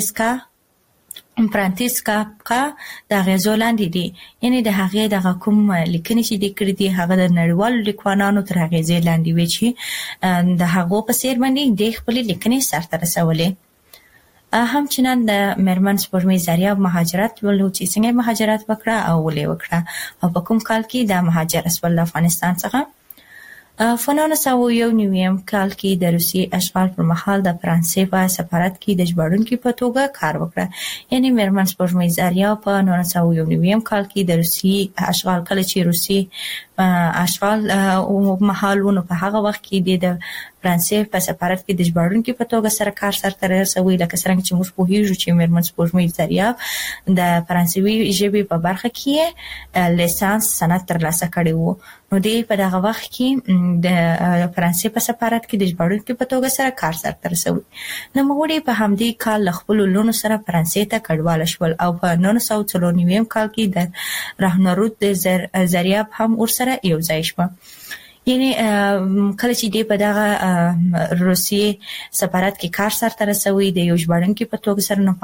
فرانسیس کافکا د اغېزو لاندې دي. یعنې د هغې دغه کوم لیکنې چې دې کړي دي هغه د نړیوالو لیکوالانو تر اغېزې لاندې وي چې د هغو په څېر باندې دې خپلې لیکنې سرته رسولې. همچنان د میرمن سپوږمۍ زریاب مهاجرت ولو چې څنګه مهاجرت وکړه او ولې وکړه او په کوم کال کې د مهاجر شول له افغانستان څخه. په 1991 کال کې د روسیې اشغال پر مهال د فرانسې په سفارت کې د ژباړونکي په توګه کار وکړه. یعنی میرمن سپوږمۍ زریاب په 1991 کال کې د روسیې اشغال کله چې روسیې اشغال مهال ونه په هغه وخت کې د فرانسې په سفارت کې د ژباړونکي په توګه سره کار سرته رسوي. لکه څرنګه چې موږ پوهیږو چې میرمن سپوږمۍ زریاب د فرانسوي ژبې په برخه کې لیسانس سند ترلاسه کړی و. نو دی په دغه وخت کې د فرانسې په سفارت کې د ژباړونکي په توګه سره کار سرته رسوي. نوموړي په همدې کال له خپلو لوڼو سره فرانسې ته کډواله شول او په 1994 کال کې د رهنورود زریاب هم ورسره یو ځای شوه. یعنی کله چې دی په دغه روسیې سفارت کې کار سرته رسوي د یو ژباړونکي په توګه سره، نو په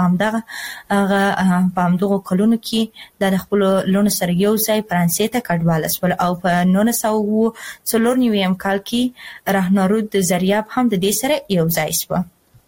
همدغو کلونو کې د خپلو لوڼو سره یو ځای فرانسې ته کډواله شول او په 1994 کال کې رهنورود زریاب هم د دې سره یو ځای شوه.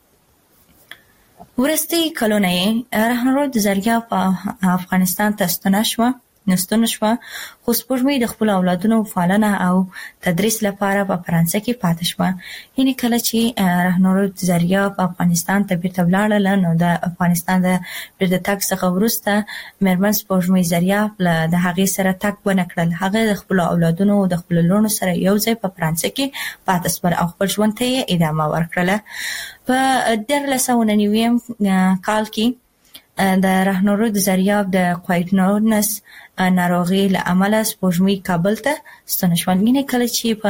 وروستي کلونه یې رهنورود زریاب په افغانستان ته نستون شوه، خو سپوږمۍ د خپلو اولادونو پالنه او تدریس لپاره په فرانسه کې پاتې شوه. یعنې کله چې رهنورود زریاب افغانستان ته بیرته ولاړله نو د افغانستان د بیرته تګ څخه وروسته میرمن سپوږمۍ زریاب د هغې سره تګ ونه کړل. هغه د خپلو اولادونو د خپلو لوڼو سره یو ځای په فرانسه کې پاتې شول او خپل ژوند ته یې ادامه ورکړله. په 1399 کال کې د رهنورود زریاب د کوایټنونس ناروغي له امله سپوږمۍ کابل ته ستنه شول. یعنې کله چې په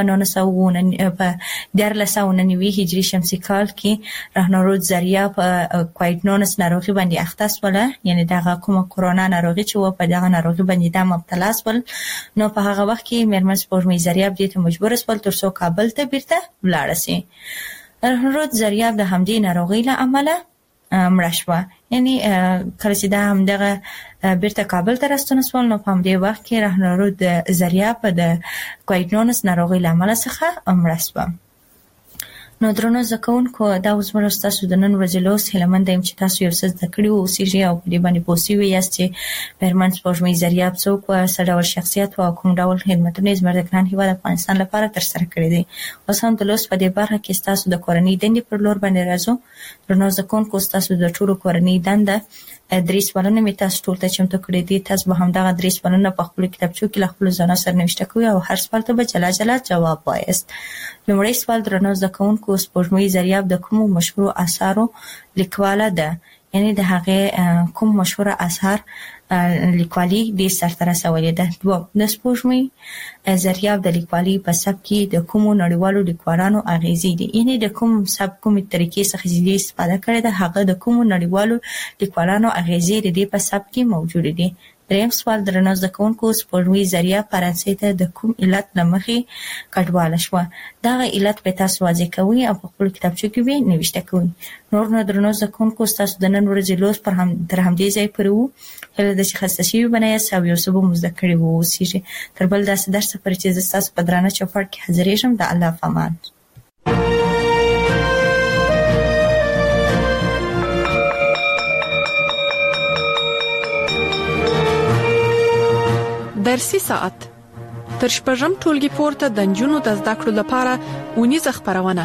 1399 هجري شمسي کال کې رهنورود زریاب کوایټنونس ناروغي باندې اخته شوله، یعنې دغه کومه کرونا ناروغي چې و په دغه ناروغي باندې دا مبتلا شول. نو په هغه وخت کې میرمن سپوږمۍ زریاب دې ته مجبوره شول ترڅو کابل ته بیرته ولاړه شي. رود زریاب د همدې ناروغۍ له امله مړه شوه. یعنی کله چې دا همدغه بیرته کابل ته راستون سول، نو په همدې وخت کې رود زریاب د کویډنونس ناروغۍ له امله څخه مړه شوه. نو درنو زده کوونکو، دا اوس موږ تاسو د نن ورځې لوست هیلمند یم چې تاسو یو څه زده کړي اوسئ او په دې باندې پوه شوي یاست چې بهرمن سپوږمۍ زریاب څوک و، څه ډول شخصیت و او کوم ډول خدمتونه یې زموږ د ګران هېواد افغانستان لپاره ترسره کړي دي. اوس هم د لوست په دې برخه کې ستاسو د کورنۍ دندې پر لور باندې راځو. درنو زده کوونکو، ستاسو د ټولو کورنۍ دنده 3 سوالونه مې تاسو ټول ته چمتو کړي دي. تاسو به همدغه 3 سوالونه په خپل کتابچو کې له خپل ځان سره نوشته کوئ او هر سوال ته به جلا جلا جواب وایاست. لومړی سوال درنو زده کوونکو، سپوږمۍ زریاب د کومو مشهورو آثارو لیکواله ده؟ یعنی د هغه کوم مشهور اثر لیکوالي د سرته رسولې ده. د سپوږمۍ زریاب د لیکوالي په سبک کې د کومو نړیوالو لیکوالانو اغیزې دي؟ یعنی د کوم سبک کومې طریقې څخه چې استفاده کړې ده، هغه د کومو نړیوالو لیکوالانو اغیزې د په سبک کې موجود دي. دریم سوال درنو زده کوونکو، سپوږمۍ زریاب فرانسې ته د کوم علت له مخې کډواله شوه؟ دغه علت به تاسو واضح کوئ او په خپل کتابچو کې به نوشته کوئ. نور نو درنو زده کوونکو، تاسو د نن ورځې لوست تر همدې ځای پورې وو. هیله ده چې خسته شوي به نه یاست او یو څه به مو زده کړي واوسئ. تر بل داسې درس پورې چې زه ستاسو په درانه چوپړ کې حاضرېږم، د الله په امان. درسي ساعت تر شپږم ټولګي پورته د نجونو د زده کړو لپاره اونیزه خپرونه.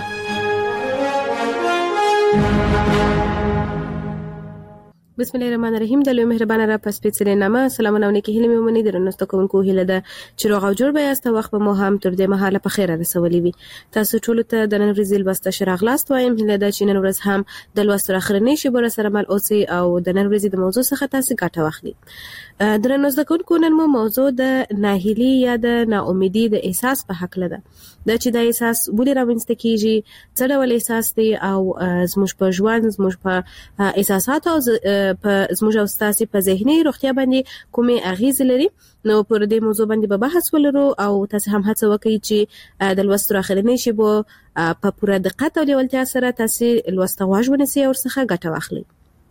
بسم الله الرحمن الرحیم. د لوی مهربانه را پس پیڅلې نامه سلامونه او نیکی هیله مې ومني. درنو کوونکو، هیله ده چې روغ او جوړ به یاست. وخت به مو هم تر دې مهاله په خیر رسولي وي. تاسو ټول ته د نن ورځې لوست شراغلاست وایم. هیله ده چې نن ورځ هم د لوست اخرنۍ شیبه سره مل اوسئ او د نن ورځې د موضوع څخه تاسو ګټه واخلئ. درنو کوونکو، نن مو موضوع د ناهیلي یا د ناامیدي د احساس په حق لده. دا چې د احساس ولې راوځي کیږي، څه ډول احساس دی او زموږ په ژوند، زموږ په احساسات او په زموږ او ستاسو په ذهني روغتیا باندې کومې اغیز لري. نو پر دې موضوع باندې به بحث ولرو او تاسو هم هڅه وکړئ چې د لوست اخرنۍ شیبو په پوره دقت او لیوالتیا سره تاسو لوست غواړئ ونیسئ او څخه ګټه واخلئ.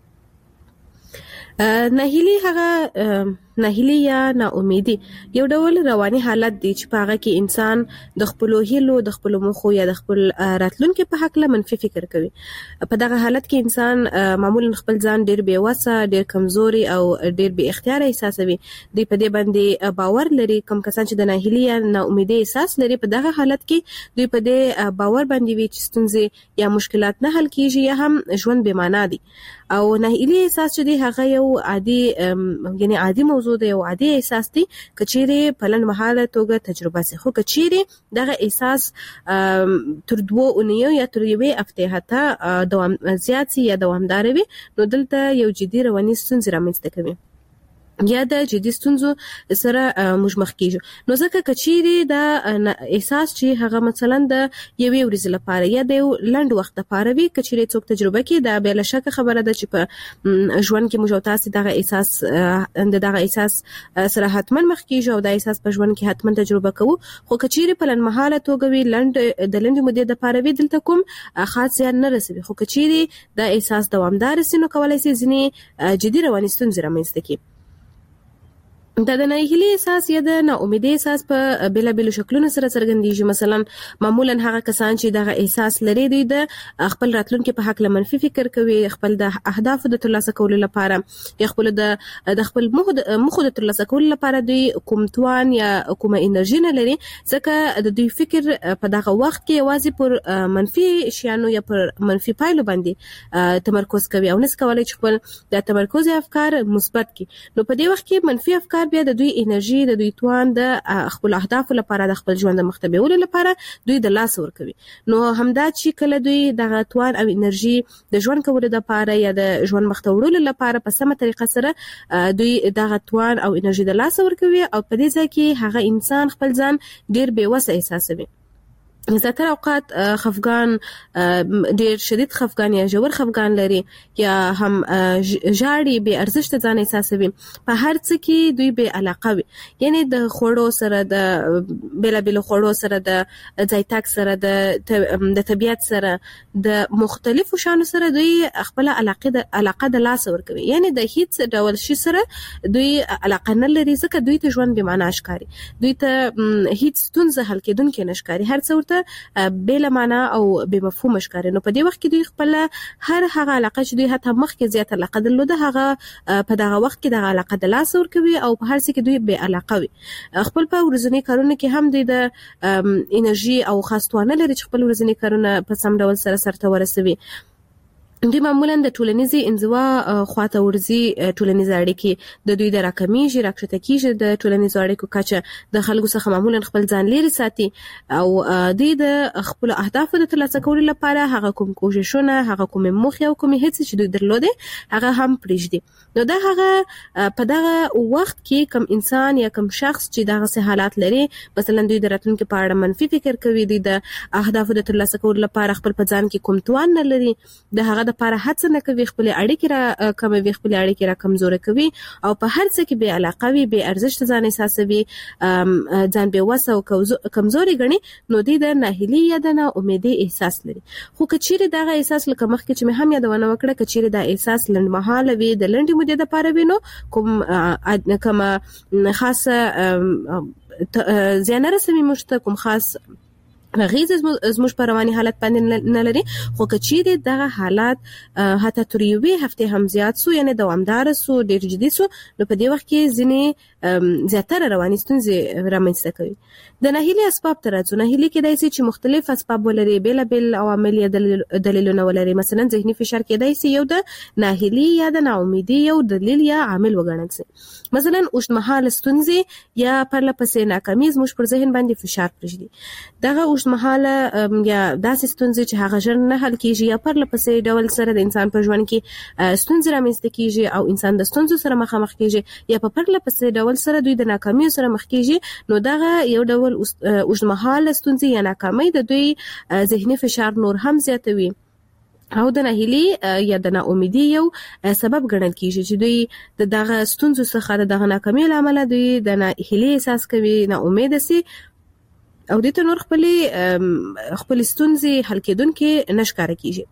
ناهیلي هغه ناهیلي یا ناامیدي یو ډول رواني حالت دی چې په هغه کې انسان د خپل هیلو، د خپل موخو یا د خپل راتلونکي په حق له منفي فکر کوي. په دغه حالت کې انسان معمولا خپل ځان ډیر بې وسه، ډیر کمزوري او ډیر بې اختیار احساسوي. دوی په دې باندې باور لري. کوم کسان چې د ناهیلي یا ناامیدي احساس لري، په دغه حالت کې دوی په دې باور باندې وي چې ستونزې یا مشکلات نه حل کیږي یا هم ژوند بې معنا دی. او ناهیلي احساس چې دی هغه یو عادي یعنی عادي موضوع دی، یو عادي احساس دی کچېره په لنډ مهاله توګه تجربه سي. خو کچېره دغه احساس تر 2 اونیو یا تر 1 هفته حتی دوام زیات سي یا دوامدار وي، نو دلته یو جدي رواني ستونزې رامنځته کوي یا د جدي ستونزو سره مخ کیږي. نو ځکه کچېره د احساس چې هغه مثلا د یوې ورځې لپاره یا د لنډ وخت لپاره وي، کچېره څوک تجربه کوي، دا به له شک خبره ده چې په ژوند کې موږ تاسو دغه احساس سره حتما مخ کیږي او د احساس په ژوند کې حتما تجربه کوو. خو کچېره په لنډ مهاله توګه وي، د لنډ مودې لپاره وي، دلته کوم خاص زیان نه رسوي. خو کچېره د احساس دوامدار سي، نو کولای شي ځینې جدي رواني ستونزې رامنځته کړي. د ناهیلي احساس یا د ناامیدۍ احساس په بیلابیلو شکلونو سره څرګندېږي. مثلا معمولا هغه کسان چې دغه احساس لري، دوی د خپل راتلونکي په حق له منفي فکر کوي، خپل د اهدافو د ترلاسه کولو لپاره یا خپل موخو د ترلاسه کولو لپاره دوی کوم توان یا کومه انرژي نه لري، ځکه د دوی فکر په دغه وخت کې یوازې پر منفي شیانو یا پر منفي پایلو باندې تمرکز کوي او نس کولای چې خپل د تمرکز افکار مثبت کړي. نو په دې وخت کې منفي افکار بیا د دوی انرژي، د دوی توان د خپل اهدافو لپاره، د خپل ژوند د مخ ته بیولو لپاره دوی د لاس ورکوي. نو همدا چې کله دوی دغه توان او انرژي د ژوند کولو لپاره یا د ژوند مخ ته وړلو لپاره په سمه طریقه سره دوی دغه توان او انرژي د لاس ورکوي او په دې ځای کې هغه انسان خپل ځان ډیر بې وسه احساسوي. زیاتره اوقات خفګان ډیر شدید خفګان یا ژور خفګان لري یا هم ژاړي به ارزښت ځان احساسوي په هر څه کې دوی به علاقه وي یعنی د خوړو سره د بل خوړو سره د ځای تاک سره د طبيعت سره د مختلفو شانو سره دوی خپل علاقه د لاس ور کوي یعنی د هیڅ ډول شي سره دوی علاقه نه لري ځکه دوی ته ژوند به معنا ښکاري دوی ته هیڅ ستونزه حل کېدونکې نه ښکاري هر څه بلا معنا او بے مفهوم ښکاري نو په دې وخت کې دوی خپل هر هغه علاقه چې دوی حتی مخکې زیات علاقه درلوده هغه په دغه وخت کې دغه علاقه د لاس ور کوي او په هر څه کې دوی بے علاقه وي خپل په ورځنی کارونه کې هم دوی د انرژي او خاصتوانه لري چې خپل ورځنی کارونه په سم ډول سرته ورسوي دوی معمولا د ټولنیزي انزوا خواته ورزي ټولنیزه اړیکې د دوی د راکمیږي راکښته کیږي د ټولنیزو اړیکو کچه د خلکو څخه معمولا خپل ځان لري ساتي او دوی د خپل اهدافو د ترلاسه کولو لپاره هغه کوم کوششونه هغه کوم موخې او کوم هڅې چې دوی درلوده هغه هم پرېږدي نو دا هغه په دغه وخت کې کوم انسان یا کوم شخص چې دغه حالات لري مثلا دوی د راتلونکي په اړه منفي فکر کوي د اهدافو د ترلاسه کولو لپاره خپل په ځان کې کوم توان نه لري د هغه لپاره هڅه نه کوي خپل اړیکې را کموي خپل اړیکې را کمزوري کوي او په هر څه کې به علاقه وي به ارزښت ځان احساسوي ځان به وسه او کمزوري غني نو د ناهیلي یا د ناامیدي احساس لري خو کچېره دغه احساس لکه مخکې چې مې هم یادونه وکړه کچېره دا احساس لنډمهاله وي د لنډې مودې لپاره وي نو کوم خاصه زیان رسوي مشته کوم خاص غیز زموږ په رواني حالت باندې نه لري خو کچېره دغه حالات حتی تر یوې هفته هم زیات سو یعنی دوامدار سو ډیر جدي سو نو په دې وخت کې ځینې زیاتره رواني ستونزې رامنځته کوي د ناهیلي اسباب تر څو ناهیلي کېدای شي چې مختلف اسباب ولري بیل عوامل یا دلیلونه ولري مثلا ذهني فشار کېدای شي یو د ناهیلي یا د ناامیدي یو دلیل یا عامل وګڼل شي مثلا اوږدمهاله ستونزې یا پرله پسې ناکامي زموږ پر ذهن باندې فشار پرېږدي دغه اوږدمهاله یا داسې ستونزې چې هغه ژر نه حل کېږي یا پرله پسې ډول سره د انسان په ژوند کې ستونزې رامنځته کېږي او انسان د ستونزو سره مخامخ کېږي یا په پرله پسې ډول سره دوی د ناکامۍ سره مخ کېږي نو دغه یو ډول اوږدمهاله ستونزې یا ناکامۍ د دوی ذهني فشار نور هم زیاتوي او د ناهیلي یا د ناامیدي یو سبب ګڼل کېږي چې دوی دغه ستونزو څخه دغه ناکامۍ له امله دوی د ناهیلي احساس کوي ناامید سي او د ته نور خپل ستونزې حل کېدونکې نشکاره کیږي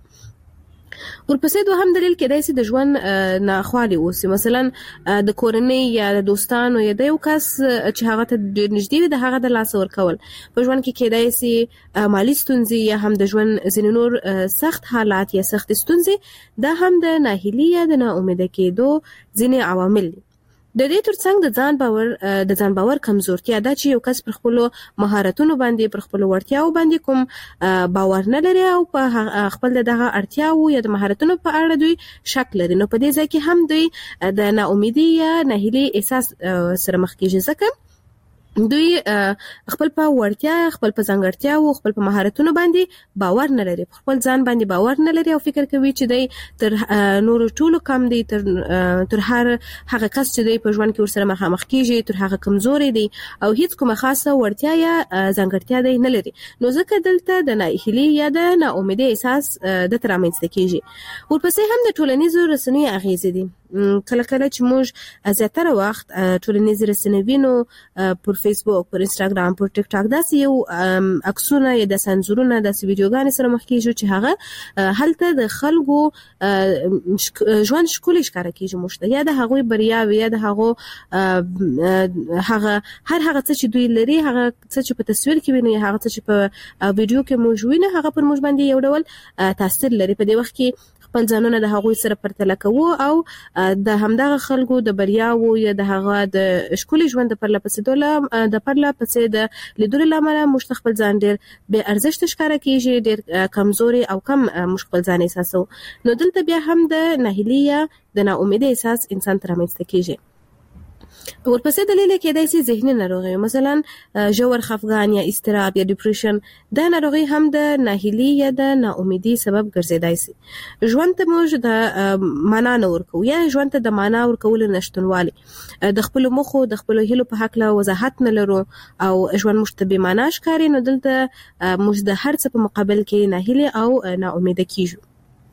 ورپسې دوهم دلیل کېدای شي د ژوند ناخوالي اوسي مثلا د کورنۍ یا د دوستانو یا د یو کس چې هغه ته ډېر نږدې وي د هغه د لاس ورکول په ژوند کې کېدای شي مالي ستونزې یا هم د ژوند ځینې نور سخت حالات یا سخت ستونزې دا هم د ناهیلي یا د ناامیده کېدو ځینې عوامل دي د دې ترڅنګ د ځان باور کمزورتیا دا چې یو کس پر خپل مهارتونو باندې پر خپل وړتیاو باندې کوم باور نه لري او په خپل دغه اړتیاو یا د مهارتونو په اړه دوی شک لري نو په دې ځای کې هم دوی د ناامیدي یا ناهیلي احساس سره مخ کېږي ځکه دوی خپل په وړتیا خپل په ځانګړتیا او خپل په مهارتونو باندې باور نه لري خپل ځان باندې باور نه لري او فکر کوي چې دوی تر نور ټولو کم دي تر هر هغه کس چې دوی په ژوند کې ورسره مخامخ کیږي تر هغه کمزوري دي او هیڅ کومه خاصه وړتیا یا ځانګړتیا دوی نه لري نو ځکه دلته د ناهیلي یا د ناامیدۍ احساس د ترامنځته کیږي ورپسې هم د ټولنیزو رسنیو اغیزې دي کله کله چې موږ زیاتره وخت ټولنیز رسنۍ وینو پر فیسبوک پر انستګرام پر ټیک ټاک داسې یو عکسونه یا د سنزورونه داسې ویډیوګانې سره مخ کېږي چې هغه هلته د خلکو ژوند ښکلی ښکاره کېږي موږ یا د هغوی بریاوې یا د هغو هغه هر هغه څه چې دوی لري هغه څه چې په تصویر کې ویني هغه څه چې په ویډیو کې موږ وینو هغه پر موږ باندې یو ډول تاثیر لري په دې وخت کې خپل ځانونه د هغوی سره پرتله کوو او د همدغه خلکو د بریاوو یا د هغه د ښکلي ژوند د پرله پسې د لیدلو له امله موږ خپل ځان ډېر بې ارزښته ښکاره کېږي ډېر کمزوري او کم موږ خپل ځان احساسوو نو دلته بیا هم د ناهیلي یا د ناامیدۍ احساس انسان ته رامنځته کېږي ورپسې دلیل کېدای شي ذهني ناروغي، مثلا ژور خفګان یا اضطراب یا ډیپریشن. دا ناروغي هم د ناهیلي یا د ناامیدي سبب ګرځیدای شي. ژوند ته موږ د معنا نه ورکو یا ژوند ته د معنا ورکول نشټونوالي، د خپل مخو د خپل هیلو په حق له وضاحت نه لرو او ژوند مشته به معنا ښکاري، نو دلته موږ د هر څه په مقابل کې ناهیلي او ناامیده کیږو.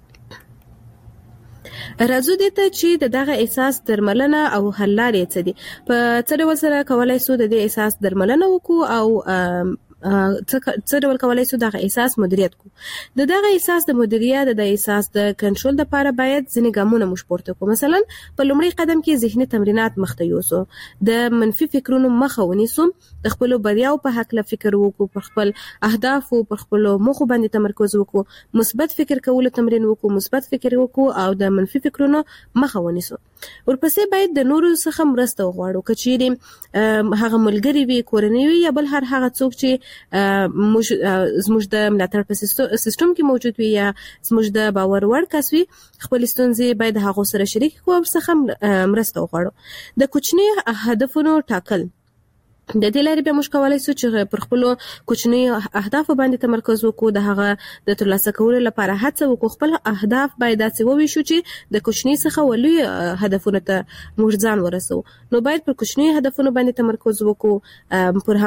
راځو دې ته چې دغه احساس درملنه او حل لارې څه دي. په څه ډول سره کولای شو د دې احساس درملنه وکړو او څه ډول کولای شو دغه احساس مدیریت کو. دغه احساس د مدیریت د احساس د کنټرول لپاره باید ځینې ګامونه مش پورته کو. مثلا په لومړي قدم کې ذهني تمرینات مخته یوسو، د منفي فکرونو مخه ونیسو، د خپل بریاو په حق له فکر وکړو، پر خپل اهداف او پر خپل موخو باندې تمرکز وکړو، مثبت فکر کول تمرین وکړو، مثبت فکر وکړو او د منفي فکرونو مخه ونیسو. ورپسې باید د نورو څخه مرسته وغواړو، کچېرې هغه ملګری وي، کورنۍ وي یا بل هر هغه څوک چې زموږ د ملاتړ په سیستم کې موجود وي یا زموږ د باور وړ کس وي. خپل ستونزې باید هغه سره شریک کړو او څخه مرسته وغواړو. د کوچني هدفونو ټاکل، د دې لارې به موږ کولای شو چې پر خپل کوچني اهداف باندې تمرکز وکړو، د هغه د ترلاسه کولو لپاره هڅه وکړو. خپل اهداف باید داسې وویشو چې د کوچني څخه ولوي هدفونو ته موږ ځان ورسو. نو باید پر کوچني هدفونو باندې تمرکز وکړو، پر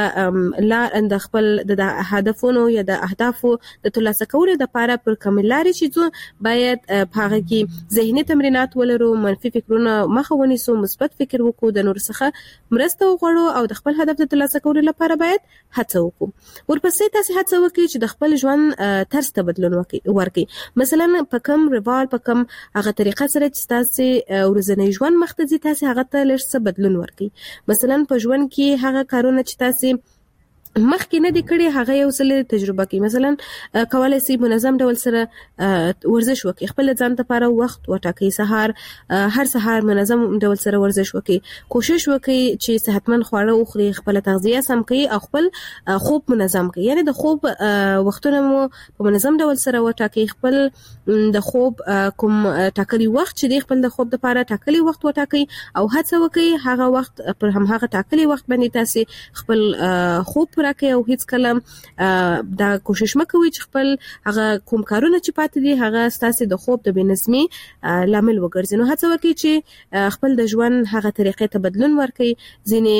همدغه د خپل د هدفونو یا د اهدافو د ترلاسه کولو لپاره پر کوم لارې چې ځو باید په هغه کې ذهني تمرینات ولرو، منفي فکرونه مخه ونیسو، مثبت فکر وکړو، د نور څخه مرسته وغواړو او د خپل هدف د ترلاسه کولو لپاره باید هڅه وکړو. ورپسې تاسو هڅه وکړئ چې د خپل ژوند طرز ته بدلون ورکړئ. مثلا په کوم روال، په کوم هغه طریقه سره چې تاسو ورځنی ژوند مخته ځي، تاسو هغه ته لږ څه بدلون ورکړئ. مثلا په ژوند کې هغه کارونه چې تاسو مخکې نه دي کړی هغه یو څه تجربه کړئ. مثلا کولای شئ منظم ډول سره ورزش وکړئ، خپل ځان لپاره وخت وټاکئ، هر سهار منظم ډول سره ورزش وکړئ، کوشش وکړئ چې صحتمند خواړه وخورئ، خپل تغذیه سم کړئ او خپل خوب منظم کړئ. یعنی د خوب وختونه مو په منظم ډول سره وټاکئ، خپل د خوب کوم ټاکلي وخت چې دی خپل د خوب لپاره ټاکلي وخت وټاکئ او هڅه وکړئ هغه وخت پر هم هغه ټاکلي وخت باندې تاسو خپل خوب راکې او هیڅ کله دا کوشش مکوئ چې خپل هغه کوم کارونه چې پاتې دي هغه ستاسو د خوب د بنظمي لامل وګرځي. نو هڅه وکړئ چې خپل د ژوند هغه طریقې ته بدلون ورکړئ،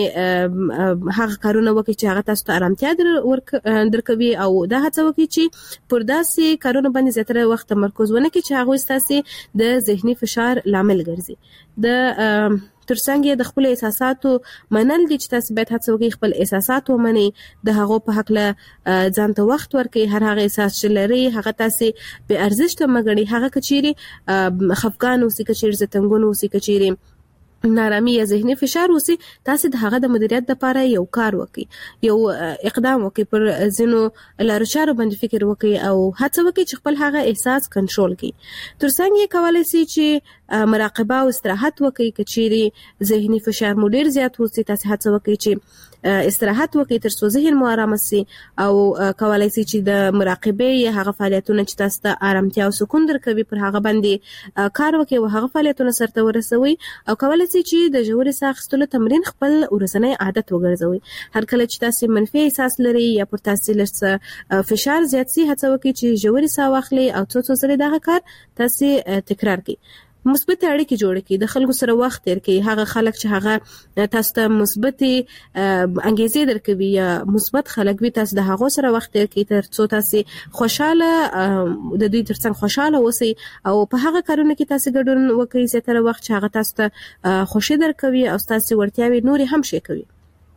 ځینې هغه کارونه وکړئ چې هغه تاسو ته آرامتیا درکوي او دا هڅه وکړئ چې پر داسې کارونه باندې زیاتره وخت تمرکز ونه کړئ چې هغه ستاسو د ذهني فشار لامل ګرځي. د ترڅنګ د خپل احساساتو منل دي چې تاسو باید هڅه وکړئ خپل احساسات ومنئ، د هغه په حق له ځان ته وخت ورکړئ. هر هغه احساس چې لري هغه تاسو به ارزښت مګړئ، هغه کچيري خفقان اوسې، کچيري زتنګون اوسې، کچيري نارامي یا ذهني فشار اوسې، تاسو د هغه د مدیریت لپاره یو کار وکړئ، یو اقدام وکړئ، پر ځینو لارو چارو باندې فکر وکړئ او هڅه وکړئ چې خپل هغه احساس کنټرول کړئ. ترڅنګ یې کولای شئ چې مراقبه او استراحت وکړئ. کچيري ذهني فشار مو ډیر زیات وسي، تاسو هڅه وکړئ چې استراحت وکړئ تر څو ذهن مو آرام شي او کولای شئ چې د مراقبه یا هغه فعالیتونه چې تاسو ته آرامتیا او سکون درکوي پر هغه باندې کار وکړئ او هغه فعالیتونه سرته ورسوي او کولای شئ چې د ژورې ساه اخیستلو تمرین خپل ورځنی عادت وګرځوي. هر کله چې تاسو منفي احساس لري یا پر تاسو لږ فشار زیات شي، هڅه وکړئ چې ژورې ساه واخلئ او څو ځله دا کار تاسو تکرار کړئ. مثبت اړیکې جوړ کړئ، د خلکو سره وخت تیر کړئ، هغه خلک چې هغه تاسو ته مثبت انګیزه درکوي یا مثبت خلک وي، تاسو د هغه سره وخت تیر کړئ تر څو تاسو خوشاله د دوی ترڅنګ خوشاله اوسئ او په هغه کارونه کې تاسو ګډون وکړئ چې تر وخت چې هغه تاسو ته خوشي درکوي او تاسو ورتیاوي نوري هم شي کوي.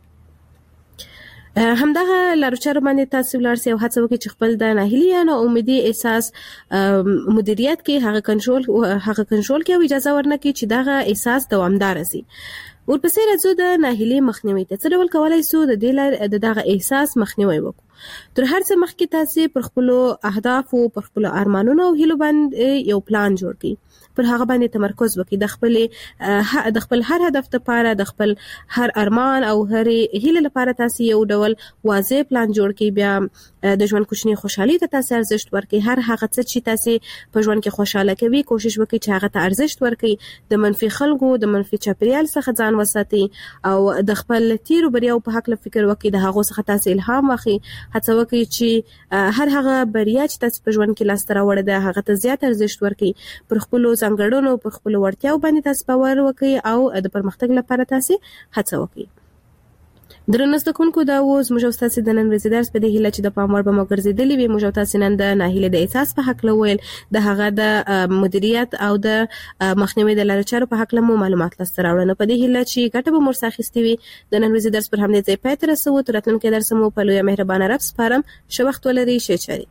همدغه لارچارو باندې تاسو ولرسي او هڅه وکړئ چې خپل د ناهیلي یا ناامیدي احساس مدیریت کې هغه کنټرول کې او اجازه ورنکړي چې دغه احساس دوامدار شي. ورپسې راځو د ناهیلي مخنیوي ته. څه ډول کولای شو د دغه احساس مخنیوي وکړو؟ تر هر څه مخکې تاسو پر خپل اهداف او پر خپل ارمانونو او هیلو باندې یو پلان جوړ کړئ، پر هغه باندې تمرکز وکړئ، د خپل هر هدف لپاره، د خپل هر ارمان او هر هیله لپاره تاسو یو ډول واضح پلان جوړ کړئ. بیا د ژوند کوچنی خوشحالي ته تاسو ارزښت ورکړئ. هر هغه څه چې تاسو په ژوند کې خوشاله کوي کوشش وکړئ چې هغه ته ارزښت ورکړئ. د منفي خلکو، د منفي چاپیریال څخه ځان وساتئ او د خپل تیرو بریاو په حق فکر وکړئ. د هغه څخه تاسو الهام واخلئ. هڅه وکړئ چې هر هغه بریا چې تاسو په ژوند کې لاسته راوړئ ده هغه ته زیات ارزښت ورکړئ. پر خپل ځانګړنو، پر خپل وړتیاو باندې تاسو باور وکړئ او د پرمختګ لپاره تاسو هڅه وکړئ. درنو زده‌کوونکو، دا و زموږ او ستاسو د نن ورځې درس. په دې هیله چې د پام وړ به مو ګرځېدلی وي. موږ او تاسو نن د ناهیلۍ د احساس په حق ویل، د هغه د مدیریت او د مخنیوي د لارو چارو په حق مو معلومات لاسته راوړل. نو په دې هیله چې ګټه به مو ورڅخه اخیستې وي. د نن ورځې درس پر همدې ځای پای ته رسوو. تر راتلونکي درس مو په لویه مهربانه رب سپارم. ښه وخت ولرئ. ښه چارې.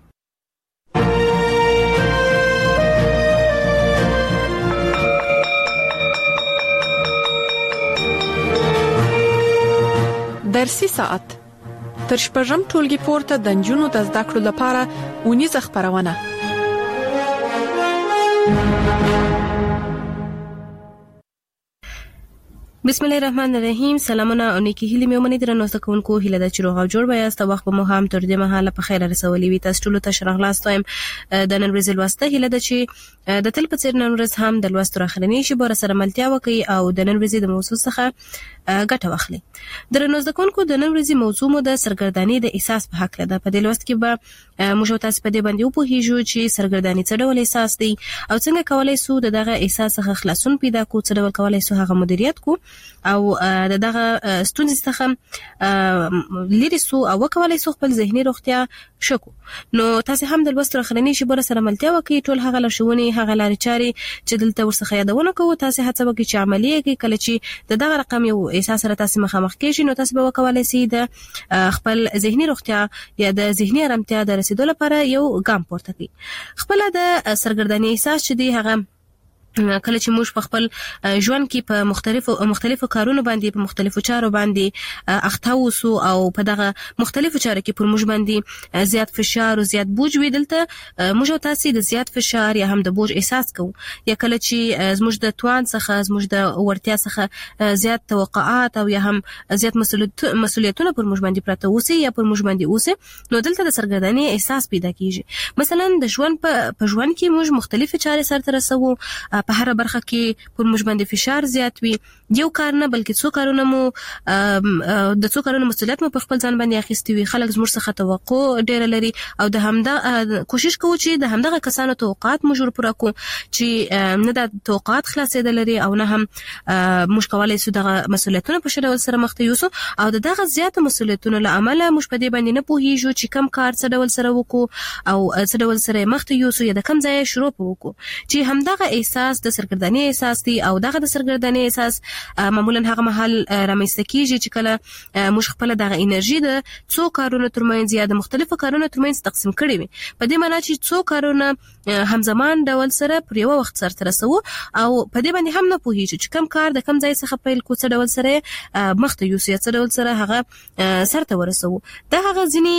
درسي ساعت تر شپږم ټولګي پورته د نجونو د زده کړو لپاره اونیزه خبرونه. بسم الله الرحمن الرحیم. سلامونه او نیکی هیلې مې ومنئ. درنو زده کوونکو، هیله ده چې روغ او جوړ به یاست. وخت به مو هم تر دې مهاله په خیر رسولي وي. تاسو ټول ته شرغلاست وایم. د نن ورځې لوسته هیله ده چې د تل په څیر نن ورځ هم د لوست راخرنی شي بور سره ملتیا وکړي او د نن ورځې د موضوع څخه ګټه واخلي. درنو زده کوونکو، د نن ورځې موضوع مو د سرګردانی د احساس په حق ده. په دې لوست کې به موږ تاسو په دې باندې وپوهیږو چې سرګردانی څه ډول احساس دی او څنګه کولای شو دغه احساس څخه خلاصون پیدا کړو، څه ډول کولای شو هغه مدیریت کو او دغه ستونزې څخه لري سو او کولای شو خپل ذهني روغتیا شکو. نو تاسو هم د لوست راخرنی شي بور سره ملتیا وکړئ. ټول هغه لارښوونې، هغه لارې چارې چې دلته ورڅخه یادونه کوو، تاسو هڅه وکړئ چې عملي کړئ. کله چې دغه رقم یو احساس سره تاسو مخامخ کېږئ، نو تاسو به وکولای شئ د خپل ذهني روغتیا یا د ذهني آرامتیا د رسیدو لپاره یو ګام پورته کړئ. خپل د سرګردانی احساس چې دی هغه کله چې موږ په خپل ژوند کې په مختلفو کارونو باندې، په مختلفو چارو باندې اخته وسو او په دغه مختلفو چارو کې پر موږ باندې زیات فشار او زیات بوج وي، دلته موږ تاسو د زیات فشار یا هم د بوج احساس کوو. یا کله چې موږ د توان څخه، موږ د ورتیا څخه زیات توقعات او یا هم زیات مسؤلیتونه پر موږ باندې پراته وسی یا پر موږ باندې وسی، نو دلته د سرګردانی احساس پیدا کیږي. مثلا د ژوند په ژوند کې موږ مختلفې چارې سره رسوو، په هر برخه کې پر موږ باندې فشار زیات وي. یو کار نه بلکې څو کارونه مو د څو کارونو مسؤلیت مو په خپل ځان باندې اخیستی وي. خلک زموږ څخه توقع ډیر لري او د همدا کوشش کوو چې د همدغه کسانو توقعات موږ پوره کړو چې نه د توقعات خلاصېدل لري او نه هم موږ کولای شو دغه مسؤلیتونه په شډول سره مخ ته یوسو او دغه زیات مسؤلیتونو له امله موږ په دې باندې نه پوهیږو چې کم کار څه ډول سره وکړو او څه ډول سره مخ ته یوسو یا د کم ځای شروع وکړو. چې همدغه احساس د سرګردانی احساس دی او دغه د سرګردانی احساس معمولا هغه مهال رامنځته کیږي چې کله موږ خپل دغه انرژي د څو کارونو ترمنځ یا د مختلفو کارونو ترمنځ تقسیم کړي وي. په دې معنی چې څو کارونه همزمان ډول سره پر یو وخت سره رسو او په دې باندې هم نه پوهیږي چې کم کار د کم ځای څخه پیل کو، څه ډول سره مخ ته یوسي، څه ډول سره هغه سرته ورسو. دا هغه ځینی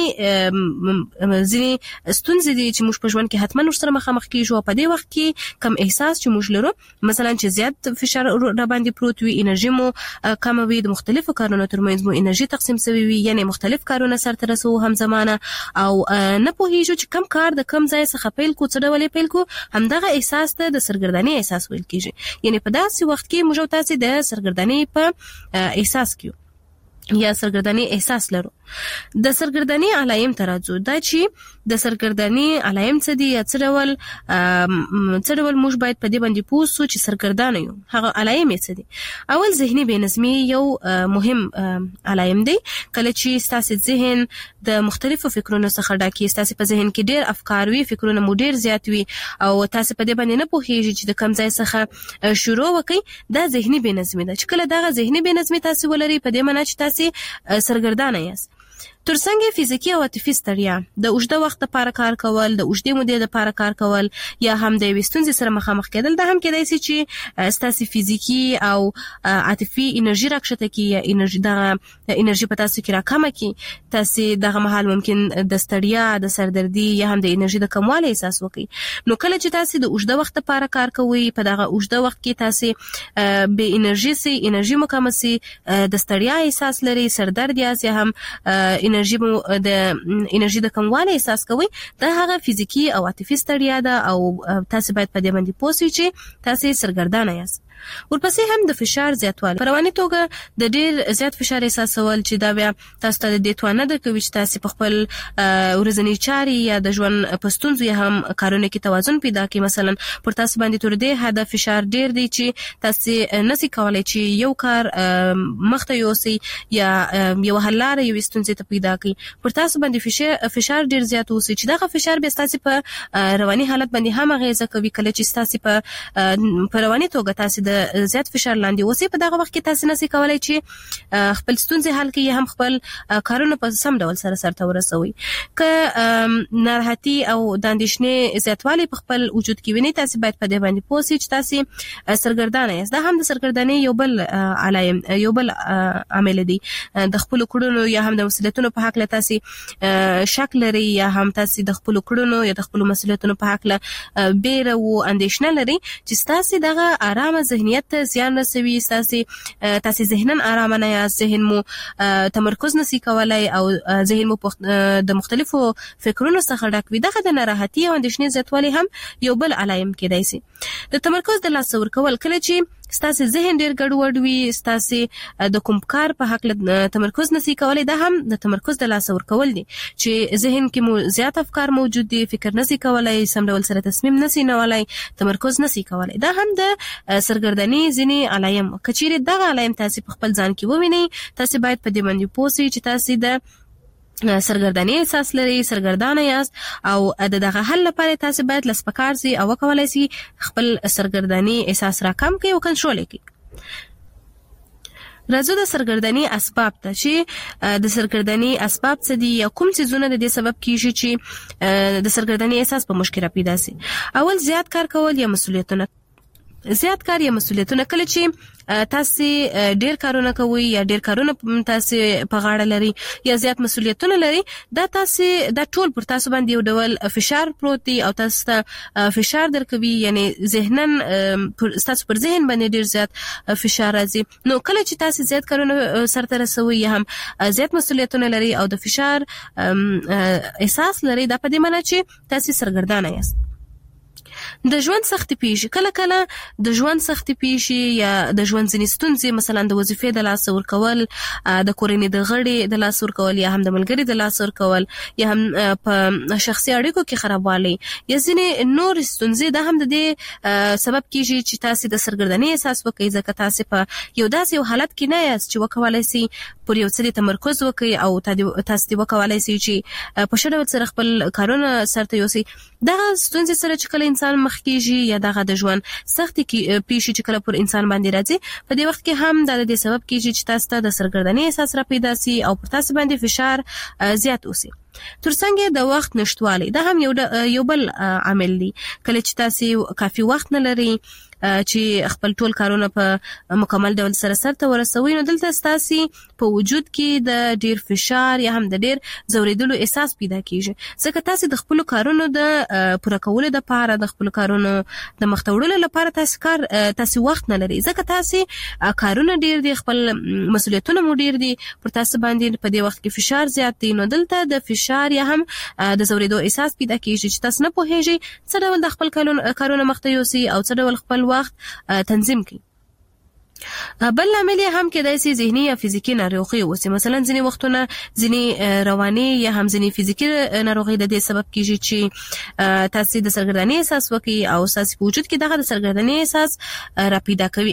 ستونزې دي چې موږ په ژوند کې حتما ورسره مخامخ کیږو. په دې وخت کې کم احساس چې موږ لرو، مثلا چې زیات فشار را باندې پروت وي، انرژي مو کم وي، د مختلفو کارونو ترمنځ مو انرژي تقسیم شوی وي، یعنی مختلف کارونه سره رسو همزمانه او نه پوهیږو چې کم کار د کم ځای څخه پیل کو، څه ډول پیل کو. همدغه احساس ته د سرګردانی احساس ویل کیږي. یعنی په داسې وخت کې موږ تاسو د سرګردانی په احساس کیو یا سرګردانی احساس لرو. د سرګردانی علایم تراځو دا چې د سرګردانی علایم څه دي یا څه ډول موږ باید په دې باندې پوه شو چې سرګردان یو. هغه علایم څه دي؟ اول ذهني بېنظمي یو مهم علایم دی. کله چې ستاسو ذهن د مختلفو فکرونو څخه ډک وي، ستاسو په ذهن کې ډېر افکار وي، فکرونه مو ډېر زیات وي او تاسو په دې باندې نه پوهیږئ چې د کوم ځای څخه شروع وکړئ، دا ذهني بېنظمي ده. چې کله دغه ذهني بېنظمي تاسو ولرئ، په دې معنی چې تاسو سرګردان یاست. ترڅنګ فزیکی او عاطفي ستړیا د اوږده وخت لپاره کار کول، د اوږدې مودې لپاره کار کول یا هم د ستونزې سره مخامخ کېدل، دا هم کېدای شي چې ستاسو فزیکی او عاطفي انرژي راکښته کی یا انرژي په تاسو کې راکمه کی. تاسو دغه مهال ممکن د ستړیا، د سردردي یا هم د انرژي د کموالي احساس وکړي. نو کله چې تاسو د اوږده وخت لپاره کار کوئ، په دغه اوږده وخت کې تاسو به انرژي مکمل سي، د ستړیا احساس لري، سردرد یا هم انرژي د کموالي احساس کوي، دا هغه فزیکی او عاطفي ستړیا ده او تاسو باید په دې باندې پوه شئ چې تاسو سرګردانه یاست. ورپسې هم د فشار زیاتوالی، په رواني توګه د ډیر زیات فشار احساسول چې دا بیا تاسو ته د توانه د کوي چې تاسو په خپل ورځنی چاري یا د ژوند په ستونزو یا هم کارونه کې توازن پیدا کړئ. مثلا پر تاسو باندې تر دې حد فشار ډیر دی چې تاسو نسی کولای چې یو کار مخته یوسي یا یو حل لاره یو ستونزې ته پیدا کړئ. پر تاسو باندې فشار ډیر زیات اوسي چې دا فشار به تاسو په رواني حالت باندې هم غیزه کوي. کله چې تاسو په رواني توګه تاسو د زیات فشار لاندې اوسئ، په دغه وخت کې تاسو نسی کولای چې خپل ستونزې حل کړئ، هم خپل کارونه په سم ډول سره سرته ورسوي. که ناراحتي او د اندېښنې زیاتوالی په خپل وجود کې وینئ، تاسو باید په دې باندې پوه شئ چې تاسو سرګردانه یاست. دا هم د سرګردانۍ یو بل عامل دی. د خپل کړنو یا هم د مسؤلیتونو په حق له تاسو شک لري یا هم تاسو د خپل کړنو یا د خپل مسؤلیتونو په حق له بیره او اندېښنه لري چې تاسو دغه آرامه ذهنیت ته زیان رسوي. تاسو ذهنن آرامه نه یاست، ذهن مو تمرکز نسی کولای او ذهن مو د مختلفو فکرونو څخه ډک وي. دغه د ناراحتي او اندېښنې زیاتوالی هم یو بل علایم کېدای شي. د تمرکز د لاسه ورکول، کله چې ستاسو ذهن ډیر ګډوډ وي، ستاسو د کوم کار په حق تمرکز نسی کولای، دا هم د تمرکز د لاسه ورکول دي چې ذهن کې مو زیات افکار موجود دي، فکر نسی کولای، سم ډول سره تصمیم نسی نیولای، تمرکز نسی کولای. دا هم د سرګردانۍ ځینې علایم. کچېرې دغه علایم تاسو په خپل ځان کې ووینئ، تاسو باید په دې باندې پوه شئ چې تاسو د سرګردانۍ احساس لري، سرګردانه یاست او دغه حل لپاره تاسو باید لسپکار سي او وکولای سي خپل سرګردانۍ احساس راکم کړئ او کنټرول کړئ. راځو د سرګردانۍ اسباب ته، چې د سرګردانۍ اسباب څه دي یا کوم څیزونه د دې سبب کیږي چې د سرګردانۍ احساس په مشکل پیدا سي. اول زیات کار کول یا مسؤلیتونه. زیات کار یا مسؤلیتونه، کله چې تاسو ډیر کارونه کوئ یا ډیر کارونه تاسو په غاړه لري یا زیات مسؤلیتونه لري، دا ټول پر تاسو باندې یو ډول فشار پروت دی او تاسو ته فشار درکوي، یعنی ذهنن تاسو پر ذهن باندې ډیر زیات فشار راځي. نو کله چې تاسو زیات کارونه سرته رسوي یا هم زیات مسؤلیتونه لري او د فشار احساس لري، دا په دې معنی چې تاسو سرګردانه یاست. د ژوند سختي پیښې، کله کله د ژوند سختي پیښې یا د ژوند ځینې ستونزې، مثلا د وظیفې د لاس ورکول، د کورنۍ د غړي د لاس ورکول یا هم د ملګري د لاس ورکول یا هم په شخصي اړیکو کې خرابوالی یا ځینې نور ستونزې، دا هم د دې سبب کیږي چې تاسو د سرګردانۍ احساس وکړئ، ځکه تاسو په یو داسې حالت کې نه یاست چې وکولای شئ پر یو څه تمرکز وکړئ او تاسو دې وکولای شئ چې په ښه ډول سره خپل کارونه سرته یوسئ. دغه ستونزې سره چې کله انسان مخ کیږي یا دغه د ژوند سختي پیښې چې کله پر انسان باندې راځي، په دې وخت کې هم د دې سبب کیږي چې تاسو ته د سرګردانۍ احساس را پیدا سي او پر تاسو باندې فشار زیات اوسي. ترڅنګ د وخت نشټوالی، دا هم یو بل عامل دی. کله چې تاسو کافي وخت نه لري چې خپل ټول کارونه په مکمل ډول سرته ورسوي، نو دلته تاسو په وجود کې د ډیر فشار یا هم د ډیر زوریدلو احساس پیدا کیږي، ځکه تاسو د خپل کارونو د پوره کولو لپاره، د خپل کارونو د مخ ته وړلو لپاره تاسو وخت نه لري، ځکه تاسو کارونه ډیر دي، خپل مسؤلیتونه مو ډیر دي، پر تاسو باندې په دې وخت کې فشار زیات دی. نو دلته د فشار یا هم د زوریدو احساس پیدا کیږي چې تاسو نه پوهیږئ څه ډول د خپل کارونه مخ ته یوسئ او څه ډول خپل وخت تنظیم کړئ. بل عامل هم کېدای شي ذهني یا فزیکی ناروغي اوسي. مثلا ځینې وختونه ځینې رواني یا هم ځینې فزیکی ناروغي د دې سبب کیږي چې تاسو د سرګردانۍ احساس وکړي او تاسو په وجود کې دغه د سرګردانۍ احساس را پیدا کوي.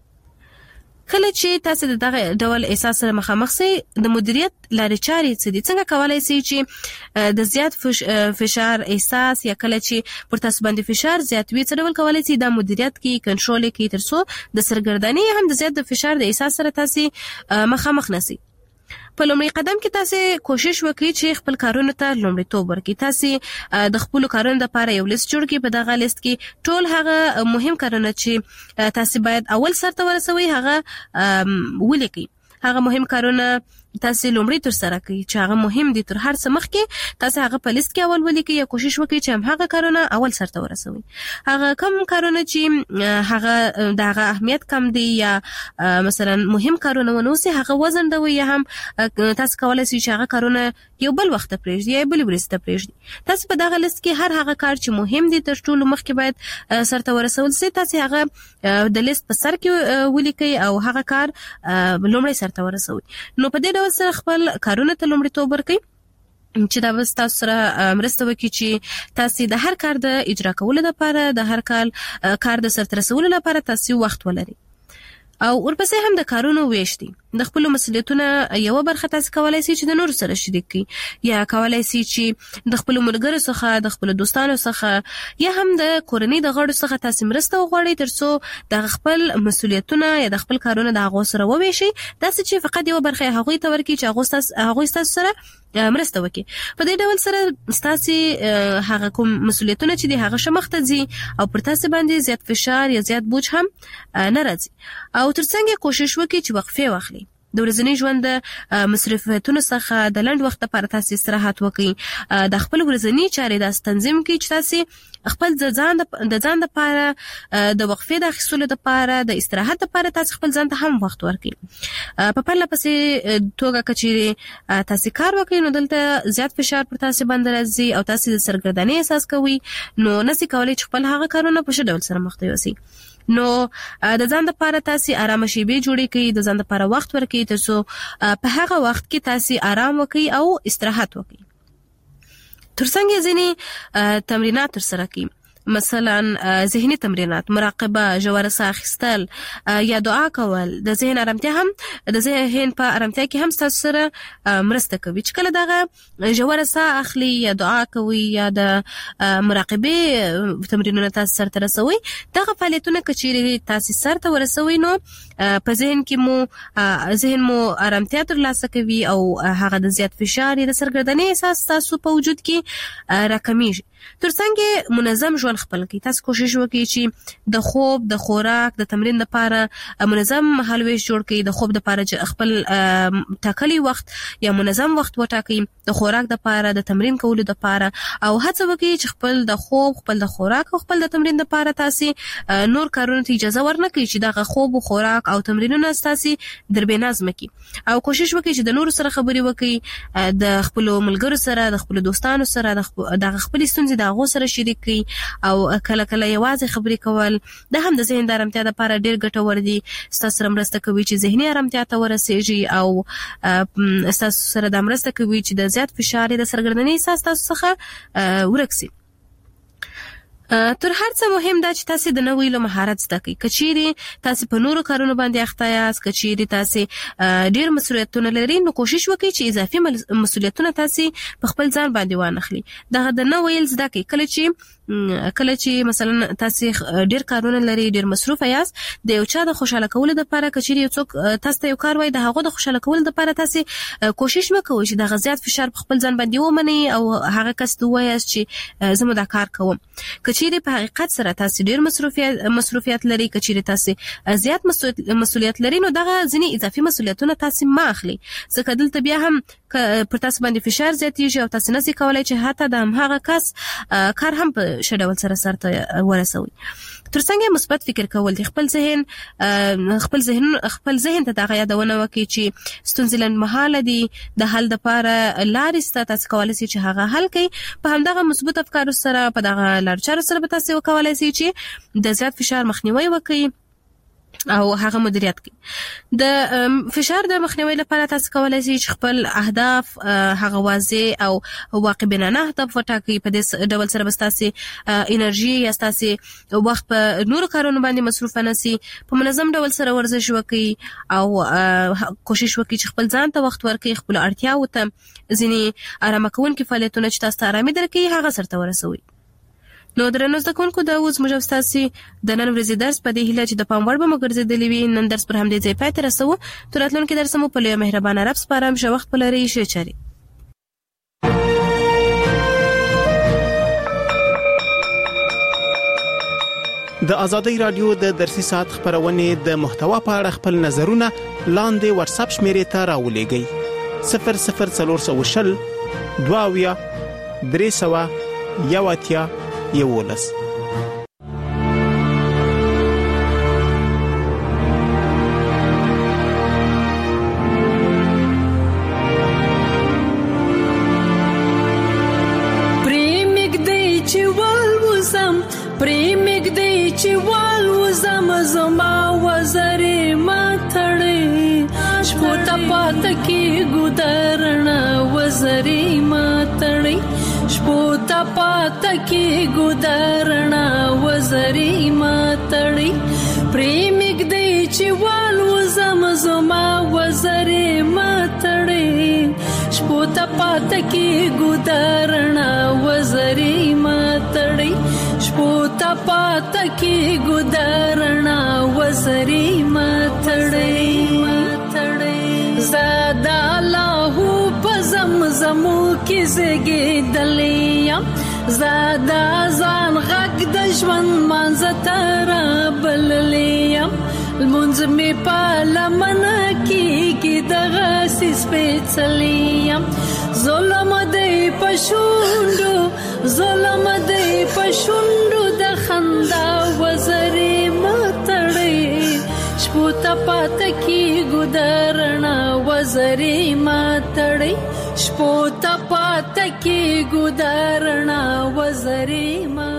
کله چې تاسو دغه ډول احساس سره مخامخ شئ، د مدیریت لارې چارې څه دي؟ څنګه کولای شئ چې د زیات فشار احساس یا کله چې پر تاسو باندې فشار زیات وي، څه ډول کولای شئ دا مدیریت کې کنټرول کې ترڅو د سرګردانۍ هم د زیات د فشار د احساس سره تاسو مخامخ نشئ؟ په لومړي قدم کې تاسو کوشش وکړئ چې خپل کارونه ته لومړیتوب ورکړئ. تاسو د خپل کارونو لپاره یو لیست جوړ کړئ. په دغه لیست کې ټول هغه مهم کارونه چې تاسو باید اول سرته ورسوي هغه ولیکئ. هغه مهم کارونه تاسو لومړی تر سره کوي چې هغه مهم دي تر هر څه مخکې تاسو هغه په لیست کې اول ولیکئ یا کوشش وکړئ چې هغه کارونه اول سرته ورسوي. هغه کوم کارونه چې هغه دغه اهمیت کم دي یا مثلا مهم کارونه ونوسي هغه وزندوي یا هم تاسو کولای شئ چې هغه کارونه یو بل وخت پرېږدي یا بل ورسته پرېږدي. تاسو په دغه لیست کې هر هغه کار چې مهم دي تر ټولو مخکې باید سرته ورسول شي. تاسو هغه د لیست په سر کې ولیکئ او هغه کار لومړی سرته ورسوي. نو په دې ډول سره خپل کارونه ته لومړیتوب ورکړئ چې دا بس تاسو سره مرسته وکړي چې تاسو د هر کار د اجرا کولو لپاره د هر کار د سرته رسولو لپاره تاسو وخت ولرئ. او ورپسې هم د کارونو ویش دي. د خپل مسؤلیتونو یو برخه تاسو کولای شئ چې د نور سره شریک کړئ یا کولای شئ چې د خپل ملګرو څخه د خپل دوستانو څخه یا هم د کورنۍ د غړو څخه تاسو مرسته وغواړئ ترڅو د خپل مسؤلیتونو یا د خپل کارونو د هغه سره وویشئ. تاسو چې فقط یو برخه هغه ته ورکړئ چې هغه تاسو سره مرسته وکړي. په دې ډول سره تاسو هغه کوم مسؤلیتونه چې د هغه شمخته دي او پر تاسو باندې زیات فشار یا زیات بوج هم نه راځي. او ترڅنګ کوشش وکړئ چې وقفه واخلئ. د ورځني ژوند د مصرفاتونو څخه د لنډ وخت لپاره تاسو استراحت وکړئ. د خپل ورځني چارې د تنظیم کړئ چې تاسو خپل د ځان لپاره د وقفې د اخیستلو لپاره د استراحت لپاره تاسو خپل ځان ته هم وخت ورکړئ. په پرله پسې توګه کچېرې تاسو کار وکړئ نو دلته زیات فشار پر تاسو باندې راځي او تاسو د سرګردانۍ احساس کوئ نو نسی کولای چې خپل هغه کارونه په ښه ډول سره مخته یوسئ. نو د ځان لپاره تاسو آرام شیبې جوړې کړئ. د ځان لپاره وخت ورکړئ ترڅو په هغه وخت کې تاسو آرام وکړئ او استراحت وکړئ. ترڅنګ ځینې تمرینات ترسره کړئ. مثلا ذهني تمرینات، مراقبه، ژوره ساه اخیستل یا دعا کول د ذهن آرامتیا هم د ذهن په آرامتیا کې هم تاسو سره مرسته کوي. چې کله دغه ژوره ساه اخلي یا دعا کوي یا د مراقبه تمرینونه تاسو سره رسوي دغه فعالیتونه کچېرې تاسو سره ورسوي نو په ذهن مو آرامتیا ترلاسه کوي او هغه د زیات فشار یا د سرګردنۍ احساس تاسو په وجود کې راکمیږي. ترڅنګ منظم ژوند خپل کړئ. تاسو کوشش وکړئ چې د خوب، د خوراک، د تمرین لپاره منظم مهالویش جوړ کړئ. د خوب لپاره خپل ټاکلي وخت یا منظم وخت وټاکئ. د خوراک لپاره، د تمرین کولو لپاره او هڅه وکړئ چې خپل د خوب، خپل د خوراک او خپل د تمرین لپاره تاسو نور کارونه ته اجازه ورنکړئ چې دغه خوب او خوراک او تمرینونه تاسو دربه نظم کړئ. او کوشش وکړئ چې د نور سره خبرې وکړئ، د خپل ملګرو سره، د خپل دوستانو سره، د خپل ستونزې د هغو سره شریک کړئ. او کله کله یوازې خبرې کول د هم د ذهن د آرامتیا لپاره ډېر ګټور دي. ستاسو سره مرسته کوي چې ذهني آرامتیا ته ورسیږي او ستاسو سره د مرسته کوي چې د زیات فشار د سرګردنۍ احساس تاسو څخه ورک شي. تر هر څه مهم دا چې تاسو د نوې مهارت زده کړئ. کچېرې تاسو په نورو کارونو باندې اخته یاست، کچېرې تاسو ډېر مسؤلیتونه لرئ نو کوشش وکړئ چې اضافي مسؤلیتونه تاسو په خپل ځان باندې وانخلئ. دغه د نوې زده کړئ. کله چې مثلا تاسو ډېر کارونه لرئ، ډېر مصروف یاست، د یو چا د خوشاله کولو لپاره کچېرې یو څوک تاسو ته یو کار وایي د هغه د خوشاله کولو لپاره تاسو کوشش وکړئ چې د زیات فشار په خپل ځان باندې ومنئ او هغه کس ته وایاست چې زه دا کار کوم. کچېرې په حقیقت سره تاسو ډېر مصروفیت لري، کچېرې تاسو زیات مسؤلیت لري نو دغه ځینې اضافي مسؤلیتونه تاسو ما اخلي. ځکه دلته بیا هم پر تاسو باندې فشار زیاتېږي او تاسو نشئ کولای چې حتی د هغه کس کار هم په ښه ډول سره ورسوي. ترڅنګ مثبت فکر کول دي. خپل ذهن ته دغه یادونه وکړي چې ستونزې لنډمهاله دي، د حل لپاره لارې شته، تاسو کولای شئ چې هغه حل کړئ. په همدغه مثبت افکارو سره، په دغه لارو چارو سره به تاسو کولای شئ چې د زیات فشار مخنیوي وکړئ او هغه مدیریت کړئ. د فشار د مخنیوي لپاره تاسو کولای شئ چې خپل اهداف هغه واضح او واقع بینانه اهداف وټاکئ. په دې ډول سره به تاسو انرژي یا تاسو وخت په نورو کارونو باندې مصروف نه شئ. په منظم ډول سره ورزش وکړئ او کوشش وکړئ چې خپل ځان ته وخت ورکړئ، خپل اړتیاو ته ځینې آرامه کوونکي فعالیتونه چې تاسو ته آرامي درکوي هغه سره ورسوي. نو درنو زده کوونکو دا اوس موږ ستاسو د نن ورځې درس په دې هیله چې د پام وړ به مو ګرځېدلی وي. نن درس پر همدې ځای پای ته رسوو. تر راتلونکي درس مو په لوی مهربانه رب سپارم. ښه وخت ولرئ. ښه چارې. د آزادۍ رادیو د درسي ساعت خبرونه د محتوا په اړه خپل نظرونه لاندې واتس اپ شمیرې ته راولېږئ 00420 22 311 پریمګ دی چې والوزم زما وزرې ماتړې شپو ته پات کې ګودرنا وزرې ماتړې شپو ته پات کې ګودرنا وزرې ماتړې پریمګ دی چې والوزم زما وزرې ماتړې شپو ته پات کې ګودرنا وزرې ماتړې شپو ته پات کې ګودرنا وزرې ماتړې زادا الله په زمزمو کې زګېدلې زادا ځان غږ د ژوند منځ تر بللې المنځ می په لمنه کې دغه سپېڅلې ظلم دی پښوندو ظلم دی پښوندو د خندا وزرې ماتړې شپو ته پات کې ګودرنا وزرې ماتړې شپو ته پات کې ګودرنا وزرې